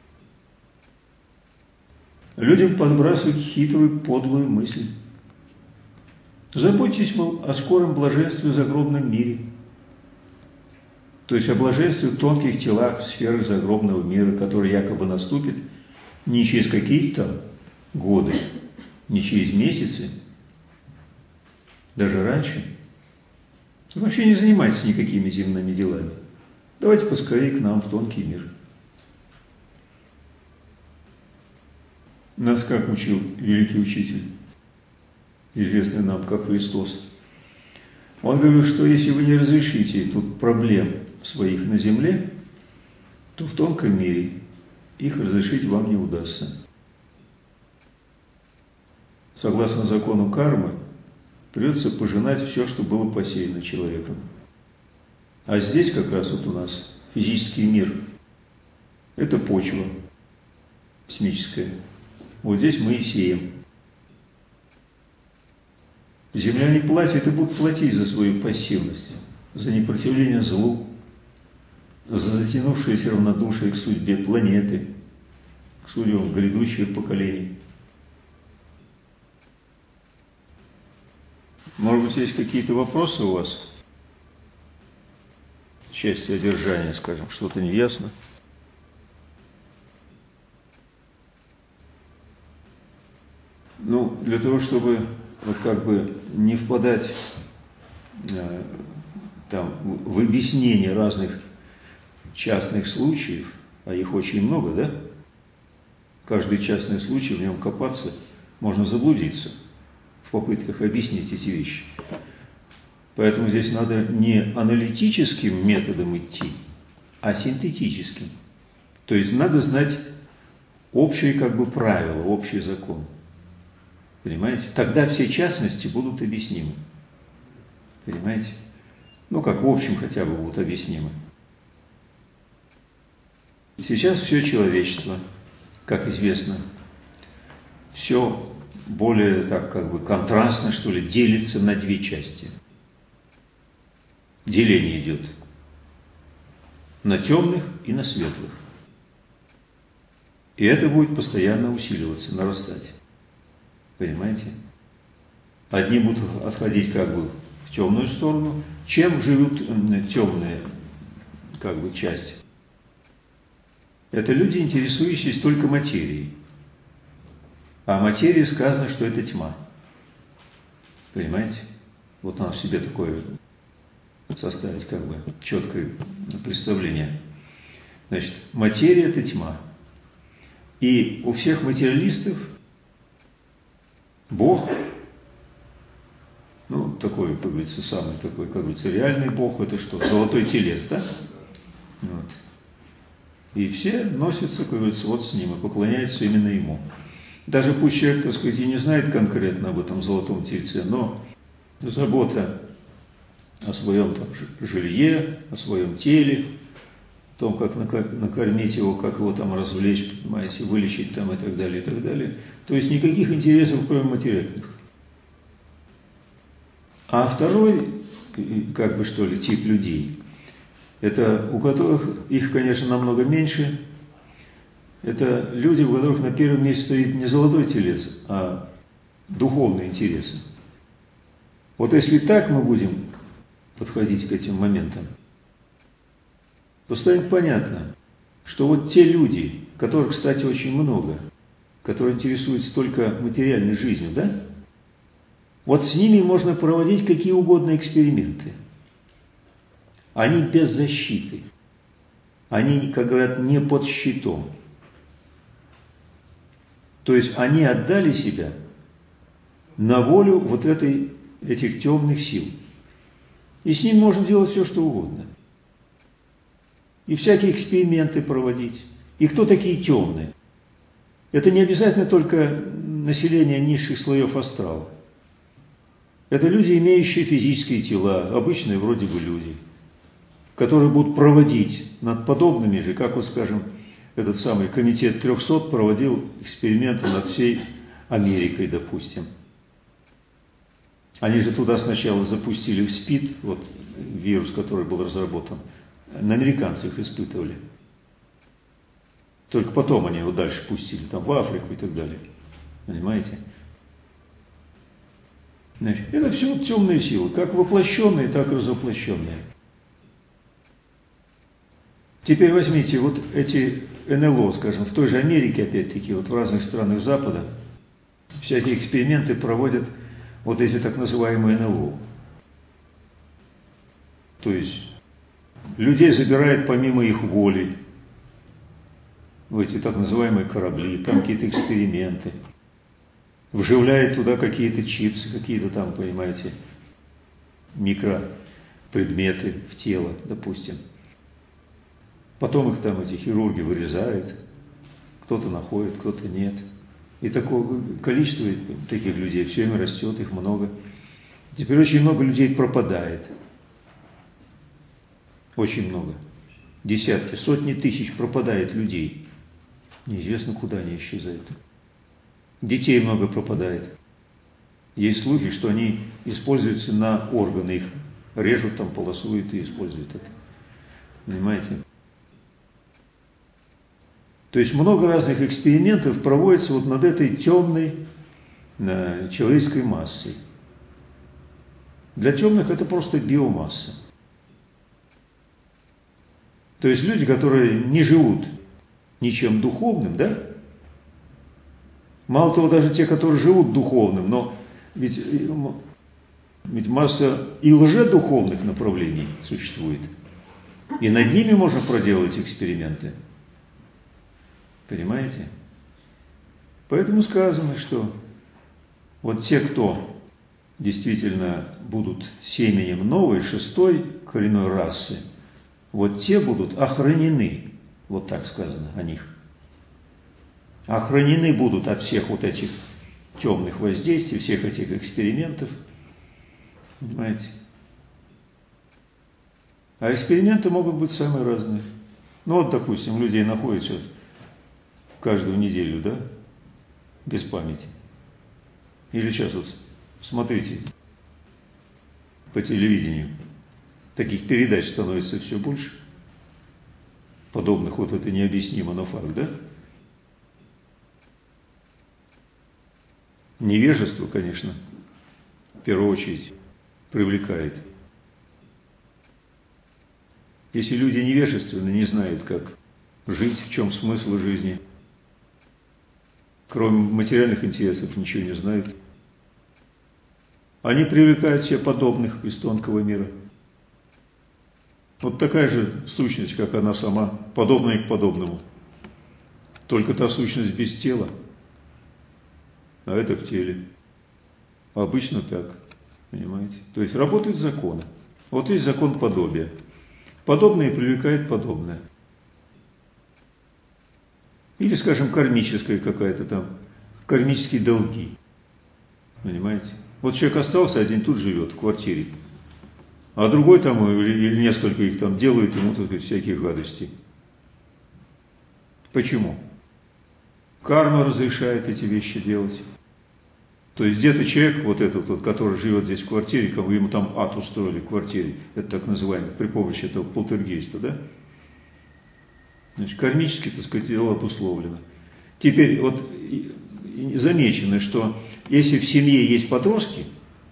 Людям подбрасывают хитрую, подлую мысль. Заботьтесь, мол, о скором блаженстве в загробном мире. То есть о блаженстве в тонких телах, в сферах загробного мира, который якобы наступит не через какие-то годы, не через месяцы, даже раньше. Вообще не занимайтесь никакими земными делами. Давайте поскорее к нам в тонкий мир. Нас как учил великий учитель, известный нам как Христос. Он говорил, что если вы не разрешите тут проблем своих на земле, то в тонком мире их разрешить вам не удастся. Согласно закону кармы, придется пожинать все, что было посеяно человеком. А здесь как раз вот у нас физический мир. Это почва космическая. Вот здесь мы и сеем. Земляне платят и будут платить за свою пассивность, за непротивление злу, за затянувшееся равнодушие к судьбе планеты, к судьбам грядущих поколений. Может быть, есть какие-то вопросы у вас? В части одержания, скажем, что-то неясно? Ну, для того, чтобы вот как бы не впадать там в объяснение разных частных случаев, а их очень много, да? Каждый частный случай, в нем копаться, можно заблудиться в попытках объяснить эти вещи. Поэтому здесь надо не аналитическим методом идти, а синтетическим. То есть надо знать общие как бы правила, общий закон. Понимаете? Тогда все частности будут объяснимы. Понимаете? Ну, как в общем хотя бы будут объяснимы. Сейчас все человечество, как известно, все более так как бы контрастно, что ли, делится на две части. Деление идет на темных и на светлых. И это будет постоянно усиливаться, нарастать. Понимаете? Одни будут отходить как бы в темную сторону. Чем живут темные как бы части? Это люди, интересующиеся только материей. А о материи сказано, что это тьма. Понимаете? Вот надо в себе такое составить как бы четкое представление. Значит, материя – это тьма. И у всех материалистов Бог, ну, такой, как говорится, самый такой, как говорится, реальный Бог, это что? Золотой телец, да? Вот. И все носятся, как говорится, вот с ним и поклоняются именно ему. Даже пусть человек, так сказать, и не знает конкретно об этом золотом тельце, но забота о своем там жилье, о своем теле, том, как накормить его, как его там развлечь, понимаете, вылечить там и так далее, и так далее. То есть никаких интересов, кроме материальных. А второй, как бы что ли, тип людей, это у которых, их, конечно, намного меньше, это люди, у которых на первом месте стоит не золотой телец, а духовные интересы. Вот если так мы будем подходить к этим моментам, то станет понятно, что вот те люди, которых, кстати, очень много, которые интересуются только материальной жизнью, да? Вот с ними можно проводить какие угодно эксперименты. Они без защиты. Они, как говорят, не под щитом. То есть они отдали себя на волю вот этих темных сил. И с ним можно делать все, что угодно. И всякие эксперименты проводить. И кто такие темные? Это не обязательно только население низших слоев астрала. Это люди, имеющие физические тела, обычные вроде бы люди, которые будут проводить над подобными же, как вот, скажем, этот самый комитет 300 проводил эксперименты над всей Америкой, допустим. Они же туда сначала запустили в СПИД, вот вирус, который был разработан, на американцах испытывали. Только потом они его дальше пустили, там в Африку и так далее. Понимаете? Значит, это все темные силы, как воплощенные, так и развоплощенные. Теперь возьмите вот эти НЛО, скажем, в той же Америке, опять-таки, вот в разных странах Запада, всякие эксперименты проводят вот эти так называемые НЛО. То есть людей забирают помимо их воли в эти так называемые корабли, там какие-то эксперименты, вживляют туда какие-то чипсы, какие-то там, понимаете, микропредметы в тело, допустим. Потом их там эти хирурги вырезают, кто-то находит, кто-то нет. И такое количество таких людей все время растет, их много. Теперь очень много людей пропадает. Очень много. Десятки, сотни тысяч пропадает людей. Неизвестно, куда они исчезают. Детей много пропадает. Есть слухи, что они используются на органы, их режут, там полосуют и используют это. Понимаете? То есть много разных экспериментов проводится вот над этой темной человеческой массой. Для темных это просто биомасса. То есть люди, которые не живут ничем духовным, да? Мало того, даже те, которые живут духовным, но ведь масса и лжедуховных направлений существует. И над ними можно проделать эксперименты. Понимаете? Поэтому сказано, что вот те, кто действительно будут семенем новой, шестой коренной расы, вот те будут охранены, вот так сказано о них. Охранены будут от всех вот этих темных воздействий, всех этих экспериментов. Понимаете? А эксперименты могут быть самые разные. Ну вот, допустим, людей находят сейчас каждую неделю, да, без памяти. Или сейчас вот смотрите по телевидению, таких передач становится все больше, подобных вот это необъяснимо, но факт, да? Невежество, конечно, в первую очередь привлекает. Если люди невежественны, не знают, как жить, в чем смысл жизни, кроме материальных интересов ничего не знают, они привлекают себе подобных из тонкого мира. Вот такая же сущность, как она сама, подобная к подобному. Только та сущность без тела, а это в теле. Обычно так, понимаете? То есть работают законы. Вот есть закон подобия. Подобное привлекает подобное. Или, скажем, кармическая какая-то там, кармические долги. Понимаете? Вот человек остался один, тут живет в квартире. А другой там, или несколько их там делают ему тут всяких гадостей. Почему? Карма разрешает эти вещи делать. То есть где-то человек, вот этот вот, который живет здесь в квартире, ему там ад устроили в квартире, это так называемый, при помощи этого полтергейста, да? Значит, кармически, так сказать, дело обусловлено. Теперь вот замечено, что если в семье есть подростки,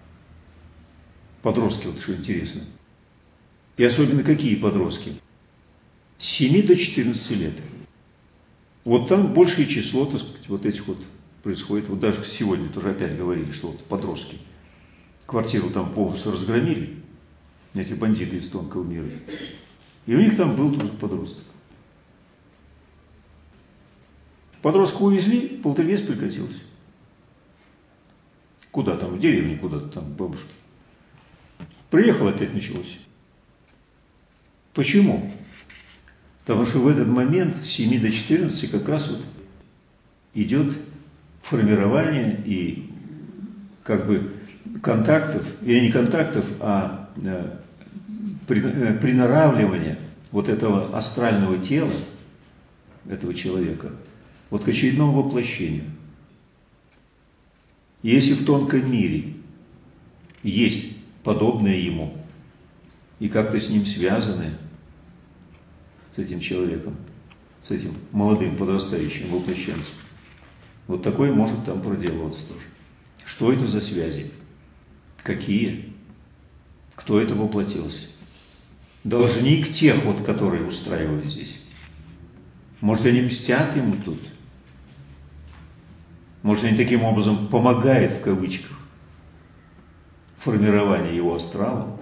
вот что интересно, и особенно какие подростки, с 7 до 14 лет, вот там большее число, так сказать, вот этих вот происходит. Вот даже сегодня тоже опять говорили, что вот подростки квартиру там полностью разгромили, эти бандиты из тонкого мира, и у них там был тоже подросток. Подростка увезли, полтергейст прекратился. Куда там, в деревню куда-то там, к бабушке. Приехал, опять началось. Почему? Потому что в этот момент с 7 до 14 как раз вот идет формирование и как бы контактов, или не контактов, а приноравливание вот этого астрального тела, этого человека, вот к очередному воплощению. Если в тонком мире есть подобное ему, и как-то с ним связаны, с этим человеком, с этим молодым подрастающим воплощенцем, вот такое может там проделываться тоже. Что это за связи? Какие? Кто это воплотился? Должник тех, вот, которые устраивают здесь. Может, они мстят ему тут? Может, они таким образом помогают, в кавычках, формированию его астрала?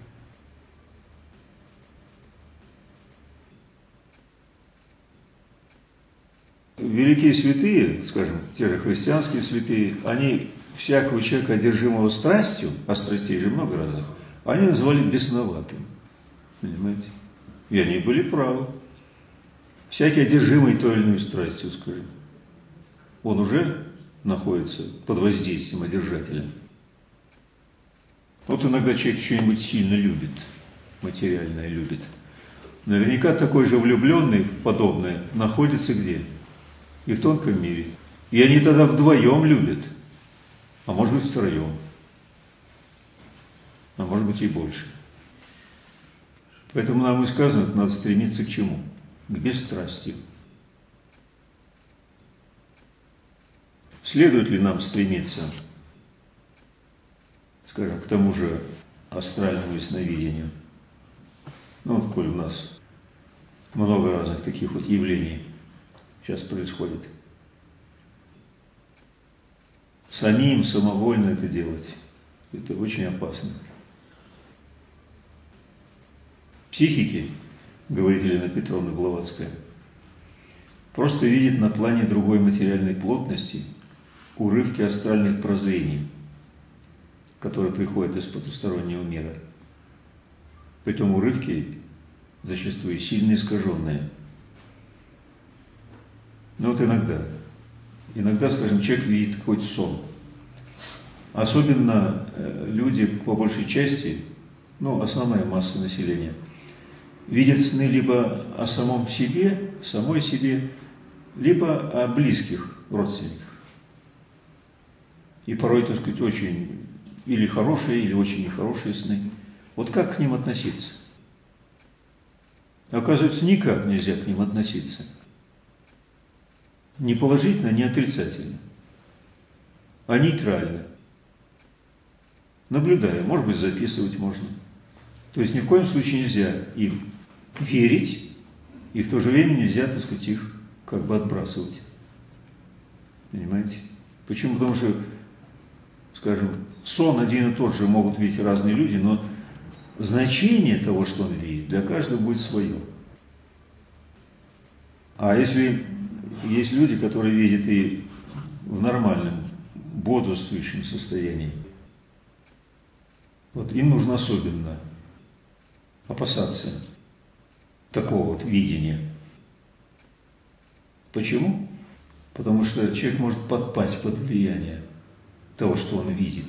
Великие святые, скажем, те же христианские святые, они всякого человека, одержимого страстью, а страстей же много разных, они назвали бесноватым. Понимаете? И они были правы. Всякий одержимый той или иной страстью, скажем, он уже находится под воздействием одержателя. Вот иногда человек что-нибудь сильно любит, материальное любит. Наверняка такой же влюбленный в подобное находится где? И в тонком мире. И они тогда вдвоем любят, а может быть втроем, а может быть и больше. Поэтому нам и сказано, надо стремиться к чему? К бесстрастию. Следует ли нам стремиться, скажем, к тому же астральному ясновидению? Ну вот, коль у нас много разных таких вот явлений сейчас происходит. Самим самовольно это делать, это очень опасно. Психики, говорит Елена Петровна Блаватская, просто видит на плане другой материальной плотности урывки астральных прозрений, которые приходят из потустороннего мира. Притом урывки зачастую сильно искаженные. Но вот иногда, скажем, человек видит какой-то сон. Особенно люди, по большей части, основная масса населения, видят сны либо о самом себе, самой себе, либо о близких родственниках. И порой, так сказать, очень или хорошие, или очень нехорошие сны. Вот как к ним относиться? Оказывается, никак нельзя к ним относиться. Не положительно, не отрицательно, а нейтрально. Наблюдая, может быть, записывать можно. То есть ни в коем случае нельзя им верить, и в то же время нельзя, так сказать, их как бы отбрасывать. Понимаете? Почему? Потому что, скажем, сон один и тот же могут видеть разные люди, но значение того, что он видит, для каждого будет свое. А если есть люди, которые видят и в нормальном, бодрствующем состоянии, вот им нужно особенно опасаться такого вот видения. Почему? Потому что человек может подпасть под влияние того, что он видит.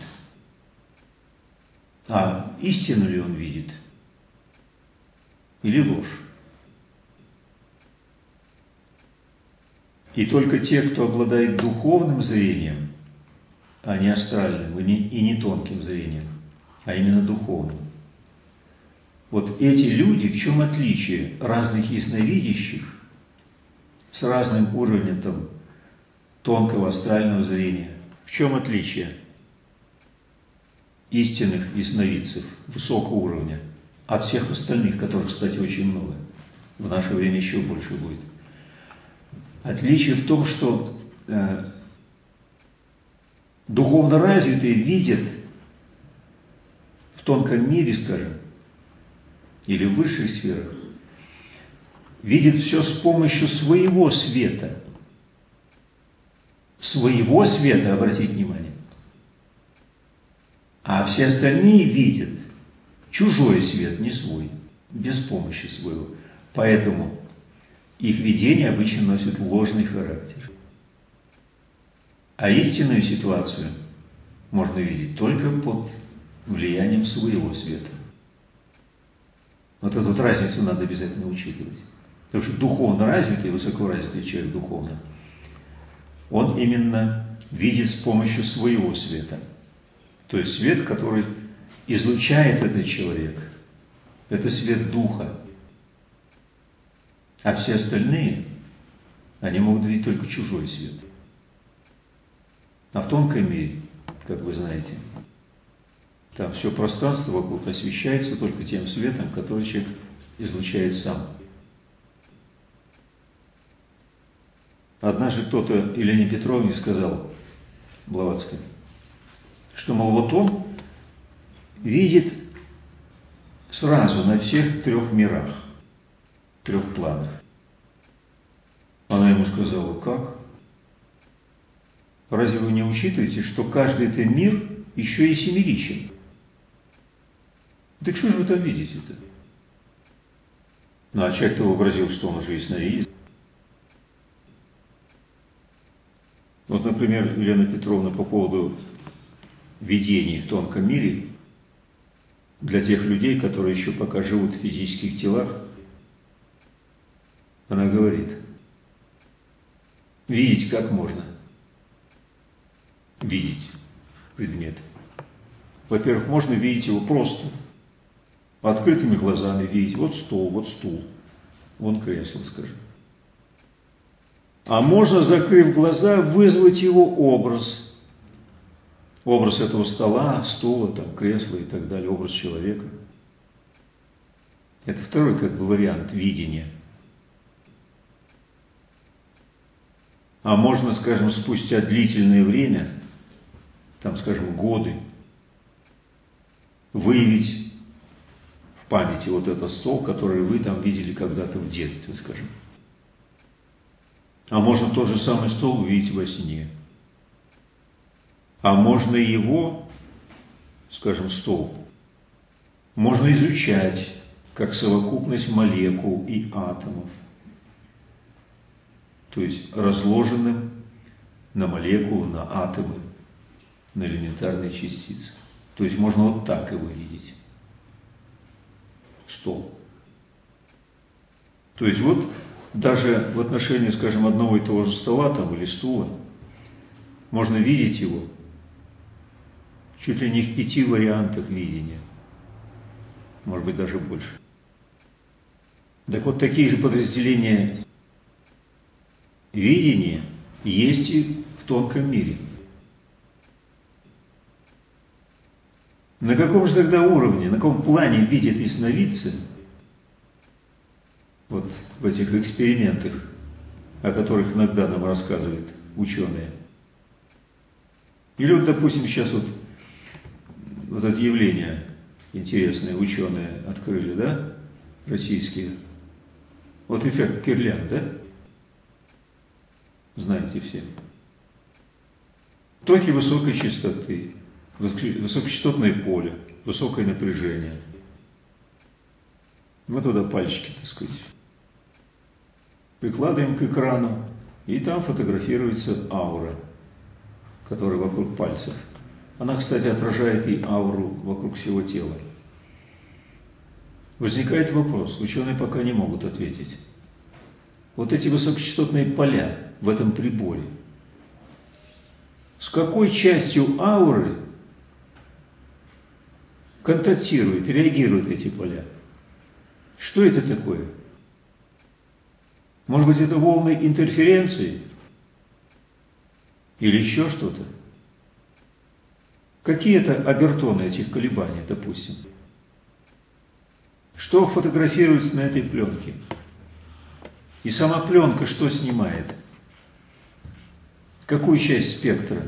А истину ли он видит? Или ложь? И только те, кто обладает духовным зрением, а не астральным и не тонким зрением, а именно духовным. Вот эти люди, в чем отличие разных ясновидящих с разным уровнем там, тонкого астрального зрения? В чем отличие истинных ясновидцев высокого уровня от всех остальных, которых, кстати, очень много? В наше время еще больше будет. Отличие в том, что духовно развитые видят в тонком мире, скажем, или в высших сферах, видят все с помощью своего света. Своего света, обратите внимание. А все остальные видят чужой свет, не свой, без помощи своего. Поэтому их видение обычно носит ложный характер. А истинную ситуацию можно видеть только под влиянием своего света. Вот эту вот разницу надо обязательно учитывать. Потому что духовно развитый, высоко развитый человек духовно, он именно видит с помощью своего света. То есть свет, который излучает этот человек, это свет духа. А все остальные, они могут видеть только чужой свет. А в тонком мире, как вы знаете, там все пространство вокруг освещается только тем светом, который человек излучает сам. Однажды кто-то Елене Петровне сказал, Блаватской, что, мол, вот он видит сразу на всех 3 мирах, 3 планах. Она ему сказала, как? Разве вы не учитываете, что каждый этот мир еще и семеричен? Так что же вы там видите-то? Ну, а человек-то вообразил, что он уже ясновидит. Вот, например, Елена Петровна по поводу видений в тонком мире для тех людей, которые еще пока живут в физических телах, она говорит, видеть как можно? Видеть предмет. Во-первых, можно видеть его просто, открытыми глазами видеть. Вот стул, вон кресло, скажем. А можно, закрыв глаза, вызвать его образ. Образ этого стола, стула, там, кресла и так далее, образ человека. Это второй как бы вариант видения. А можно, скажем, спустя длительное время, там, скажем, годы, выявить в памяти вот этот стол, который вы там видели когда-то в детстве, скажем. А можно тот же самый стол увидеть во сне. А можно его, скажем, стол, можно изучать как совокупность молекул и атомов. То есть разложенным на молекулы, на атомы, на элементарные частицы. То есть можно вот так его видеть. Стол. То есть вот даже в отношении, скажем, одного и того же стола там, или стула, можно видеть его чуть ли не в 5 вариантах видения. Может быть, даже больше. Так вот, такие же подразделения видения есть и в тонком мире. На каком же тогда уровне, на каком плане видят ясновидцы, вот в этих экспериментах, о которых иногда нам рассказывают ученые? Или вот, допустим, сейчас вот это явление интересное ученые открыли, да, российские. Вот эффект Кирлян, да? Знаете все. Токи высокой частоты, высокочастотное поле, высокое напряжение. Мы туда пальчики, так сказать, прикладываем к экрану, и там фотографируется аура, которая вокруг пальцев. Она, кстати, отражает и ауру вокруг всего тела. Возникает вопрос, ученые пока не могут ответить. вот эти высокочастотные поля в этом приборе, с какой частью ауры контактируют, реагируют эти поля? Что это такое? Может быть, это волны интерференции? Или еще что-то? Какие это обертоны этих колебаний, допустим? Что фотографируется на этой пленке? И сама пленка что снимает? Какую часть спектра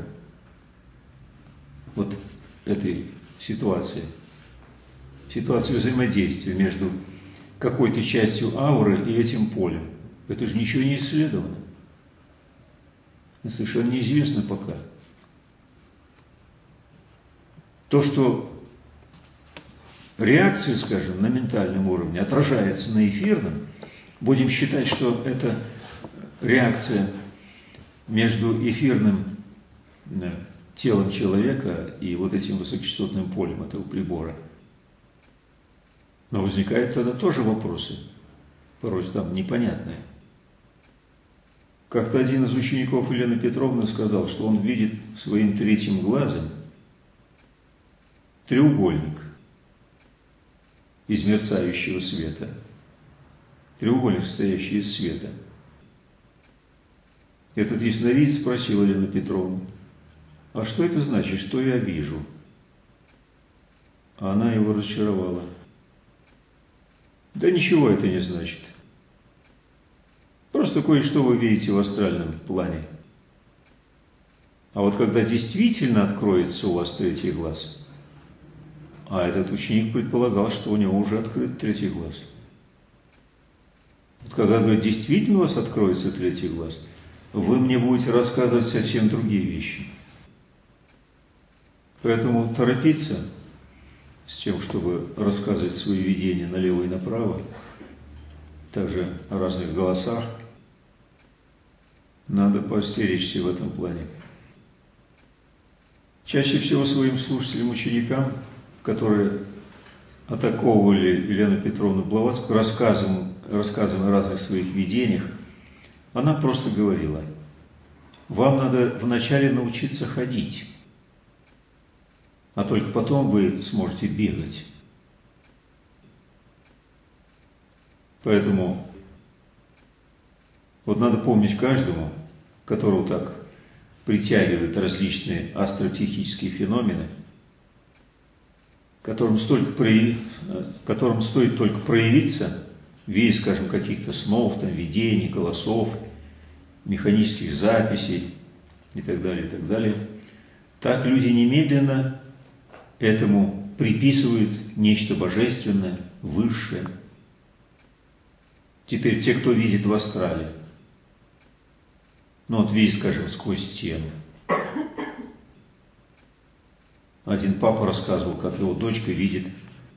вот этой ситуации? Ситуацию взаимодействия между какой-то частью ауры и этим полем. Это же ничего не исследовано. Совершенно неизвестно пока. То, что реакция, скажем, на ментальном уровне отражается на эфирном, будем считать, что это реакция между эфирным телом человека и вот этим высокочастотным полем этого прибора. Но возникают тогда тоже вопросы, порой там непонятные. Как-то один из учеников Елены Петровны сказал, что он видит своим третьим глазом треугольник из мерцающего света. Треугольник, состоящий из света. Этот ясновидец спросил Елену Петровну: а что это значит, что я вижу? А она его разочаровала. Да ничего это не значит. Просто кое-что вы видите в астральном плане. А вот когда действительно откроется у вас третий глаз, а этот ученик предполагал, что у него уже открыт третий глаз. Вот когда, говорит, действительно у вас откроется третий глаз, вы мне будете рассказывать совсем другие вещи. Поэтому торопиться с тем, чтобы рассказывать свои видения налево и направо, также о разных голосах, надо поостеречься в этом плане. Чаще всего своим слушателям, ученикам, которые атаковывали Елену Петровну Блаватскую рассказом о разных своих видениях, она просто говорила: вам надо вначале научиться ходить, а только потом вы сможете бегать. Поэтому вот надо помнить каждому, которого так притягивают различные астропсихические феномены, которым стоит только проявиться в виде, скажем, каких-то снов, там, видений, голосов, механических записей и так далее, так люди немедленно этому приписывают нечто божественное, высшее. Теперь те, кто видит в астрале, ну вот видит, скажем, сквозь стену. Один папа рассказывал, как его дочка видит,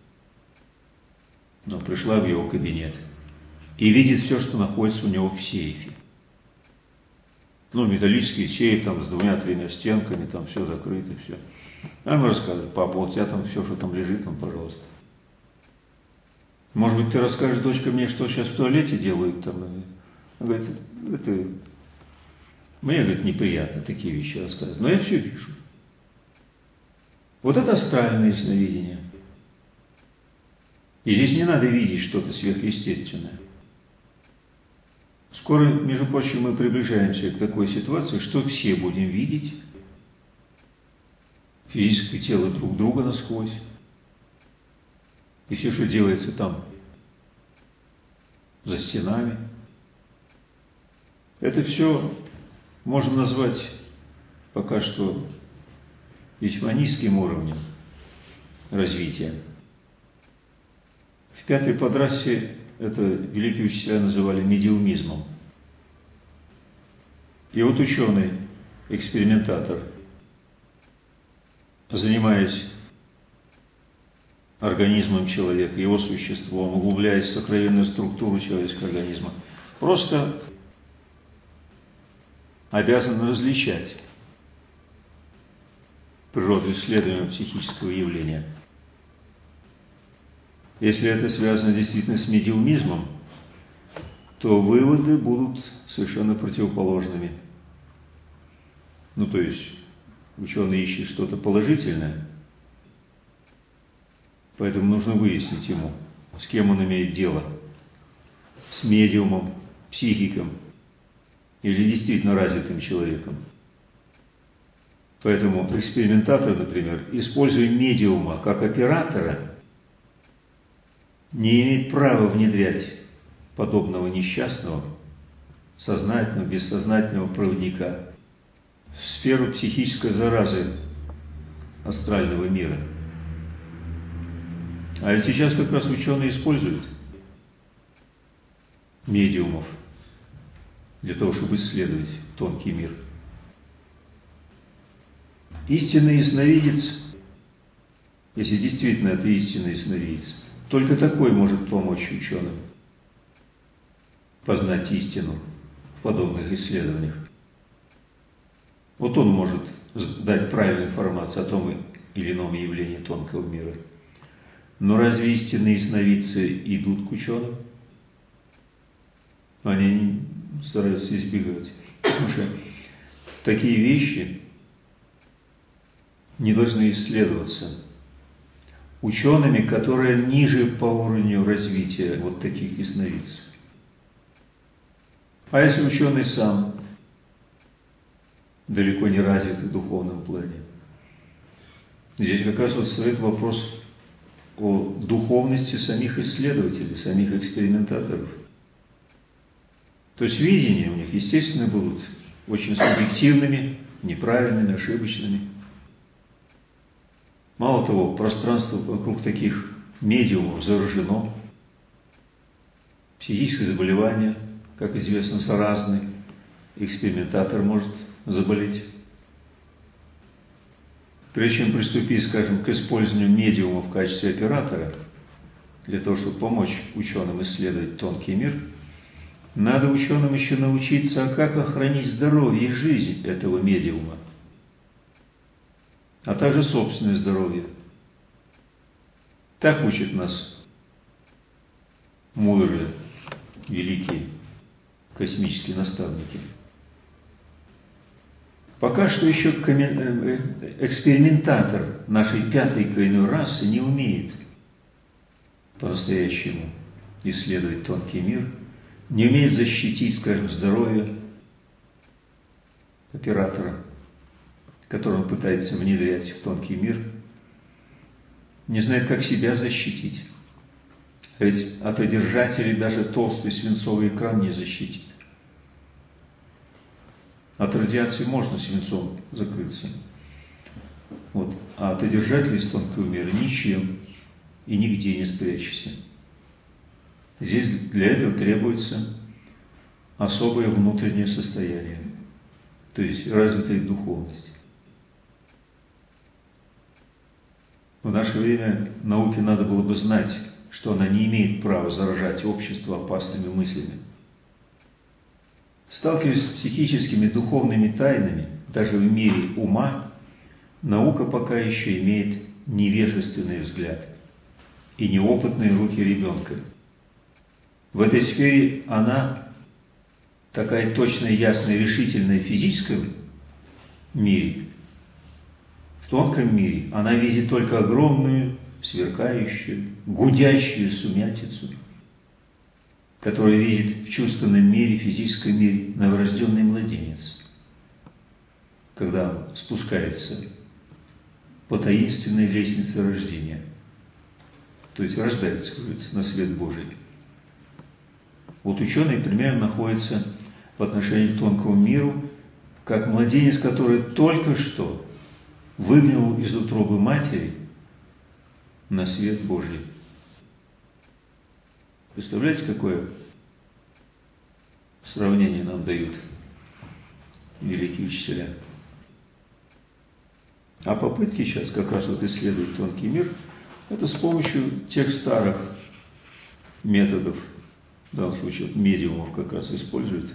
пришла в его кабинет и видит все, что находится у него в сейфе. Металлический сейф там с 2-3 стенками, там все закрыто, все. А ему рассказывает: папа, вот у тебя там все, что там лежит, пожалуйста. Может быть, ты расскажешь, дочка, мне, что сейчас в туалете делают там? Он говорит: мне, говорит, неприятно такие вещи рассказывать, но я все вижу. Вот это астральное ясновидение. И здесь не надо видеть что-то сверхъестественное. Скоро, между прочим, мы приближаемся к такой ситуации, что все будем видеть физическое тело друг друга насквозь. И все, что делается там, за стенами. Это все можно назвать пока что весьма низким уровнем развития. В пятой подрасе это великие учителя называли медиумизмом. И вот ученый, экспериментатор, занимаясь организмом человека, его существом, углубляясь в сокровенную структуру человеческого организма, просто обязан различать природу исследования психического явления. Если это связано действительно с медиумизмом, то выводы будут совершенно противоположными. Ну, то есть, ученый ищет что-то положительное, поэтому нужно выяснить ему, с кем он имеет дело, с медиумом, психиком или действительно развитым человеком. Поэтому экспериментатор, например, используя медиума как оператора, не имеет права внедрять подобного несчастного, сознательного, бессознательного проводника в сферу психической заразы астрального мира. А ведь сейчас как раз ученые используют медиумов для того, чтобы исследовать тонкий мир. Истинный ясновидец, если действительно это истинный ясновидец, только такой может помочь ученым познать истину в подобных исследованиях. Вот он может дать правильную информацию о том или ином явлении тонкого мира. Но разве истинные ясновидцы идут к ученым? Они стараются избегать. Потому что такие вещи не должны исследоваться учеными, которые ниже по уровню развития вот таких ясновидцев. А если ученый сам далеко не развит в духовном плане? Здесь как раз вот стоит вопрос о духовности самих исследователей, самих экспериментаторов. То есть видения у них, естественно, будут очень субъективными, неправильными, ошибочными. Мало того, пространство вокруг таких медиумов заражено. Психическое заболевание, как известно, заразный. Экспериментатор может заболеть. Прежде чем приступить, скажем, к использованию медиума в качестве оператора, для того, чтобы помочь ученым исследовать тонкий мир, надо ученым еще научиться, как охранить здоровье и жизнь этого медиума, а также собственное здоровье. Так учат нас мудрые, великие космические наставники. Пока что еще экспериментатор нашей пятой коренной расы не умеет по-настоящему исследовать тонкий мир, не умеет защитить, скажем, здоровье оператора, который он пытается внедрять в тонкий мир, не знает, как себя защитить. Ведь от одержателей даже толстый свинцовый экран не защитит. От радиации можно свинцом закрыться. Вот. А от одержателей из тонкого мира ничем и нигде не спрячешься. Здесь для этого требуется особое внутреннее состояние, то есть развитая духовность. В наше время науке надо было бы знать, что она не имеет права заражать общество опасными мыслями. Сталкиваясь с психическими духовными тайнами, даже в мире ума, наука пока еще имеет невежественный взгляд и неопытные руки ребенка. В этой сфере она такая точная, ясная, решительная в физическом мире. В тонком мире она видит только огромную, сверкающую, гудящую сумятицу, которую видит в чувственном мире, в физическом мире новорожденный младенец, когда он спускается по таинственной лестнице рождения, то есть рождается, говорится, на свет Божий. Вот ученый примерно находится в отношении к тонкому миру, как младенец, который только что выглянул из утробы матери на свет Божий. Представляете, какое сравнение нам дают великие учителя? А попытки сейчас как раз вот исследовать тонкий мир, это с помощью тех старых методов, в данном случае медиумов как раз используют.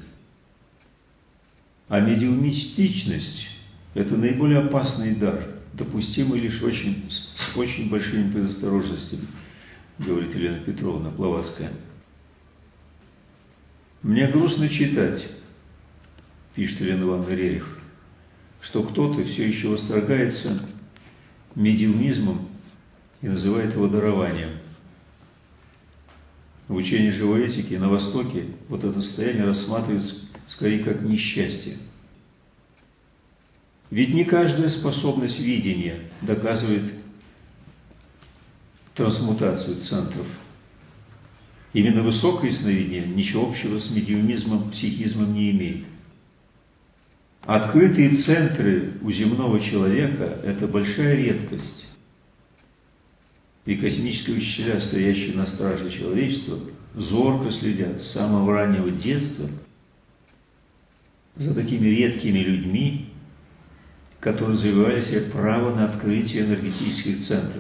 А медиумистичность – это наиболее опасный дар, допустимый лишь с очень большими предосторожностями, говорит Елена Петровна Блаватская. Мне грустно читать, пишет Елена Ивановна Рерих, что кто-то все еще восторгается медиумизмом и называет его дарованием. В учении живой этики на Востоке вот это состояние рассматривается скорее как несчастье. Ведь не каждая способность видения доказывает трансмутацию центров. Именно высокое ясновидение ничего общего с медиумизмом, психизмом не имеет. Открытые центры у земного человека – это большая редкость. И космические учителя, стоящие на страже человечества, зорко следят с самого раннего детства за такими редкими людьми, которые завоевали себе право на открытие энергетических центров.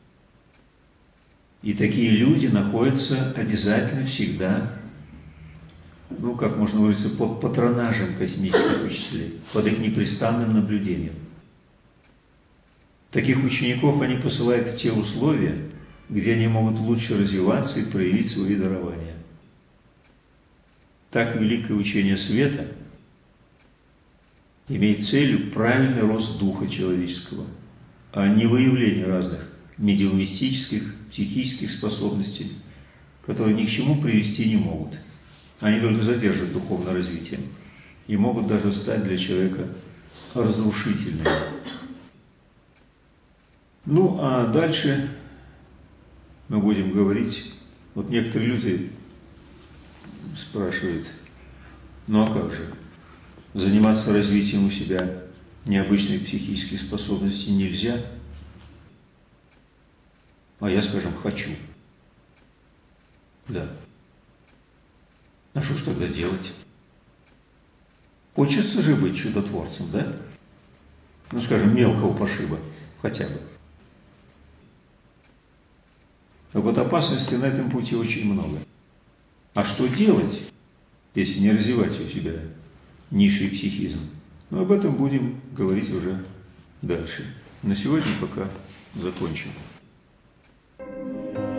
И такие люди находятся обязательно всегда, как можно выразиться, под патронажем космических учителей, под их непрестанным наблюдением. Таких учеников они посылают в те условия, где они могут лучше развиваться и проявить свои дарования. Так великое учение света имеет целью правильный рост духа человеческого, а не выявление разных медиумистических, психических способностей, которые ни к чему привести не могут. Они только задержат духовное развитие и могут даже стать для человека разрушительными. А дальше мы будем говорить, вот некоторые люди спрашивают, а как же, заниматься развитием у себя необычных психических способностей нельзя? А я, скажем, хочу. Да. А что ж тогда делать? Хочется же быть чудотворцем, да? Скажем, мелкого пошиба хотя бы. Так вот, опасностей на этом пути очень много. А что делать, если не развивать у себя низший психизм? Об этом будем говорить уже дальше. На сегодня пока закончим.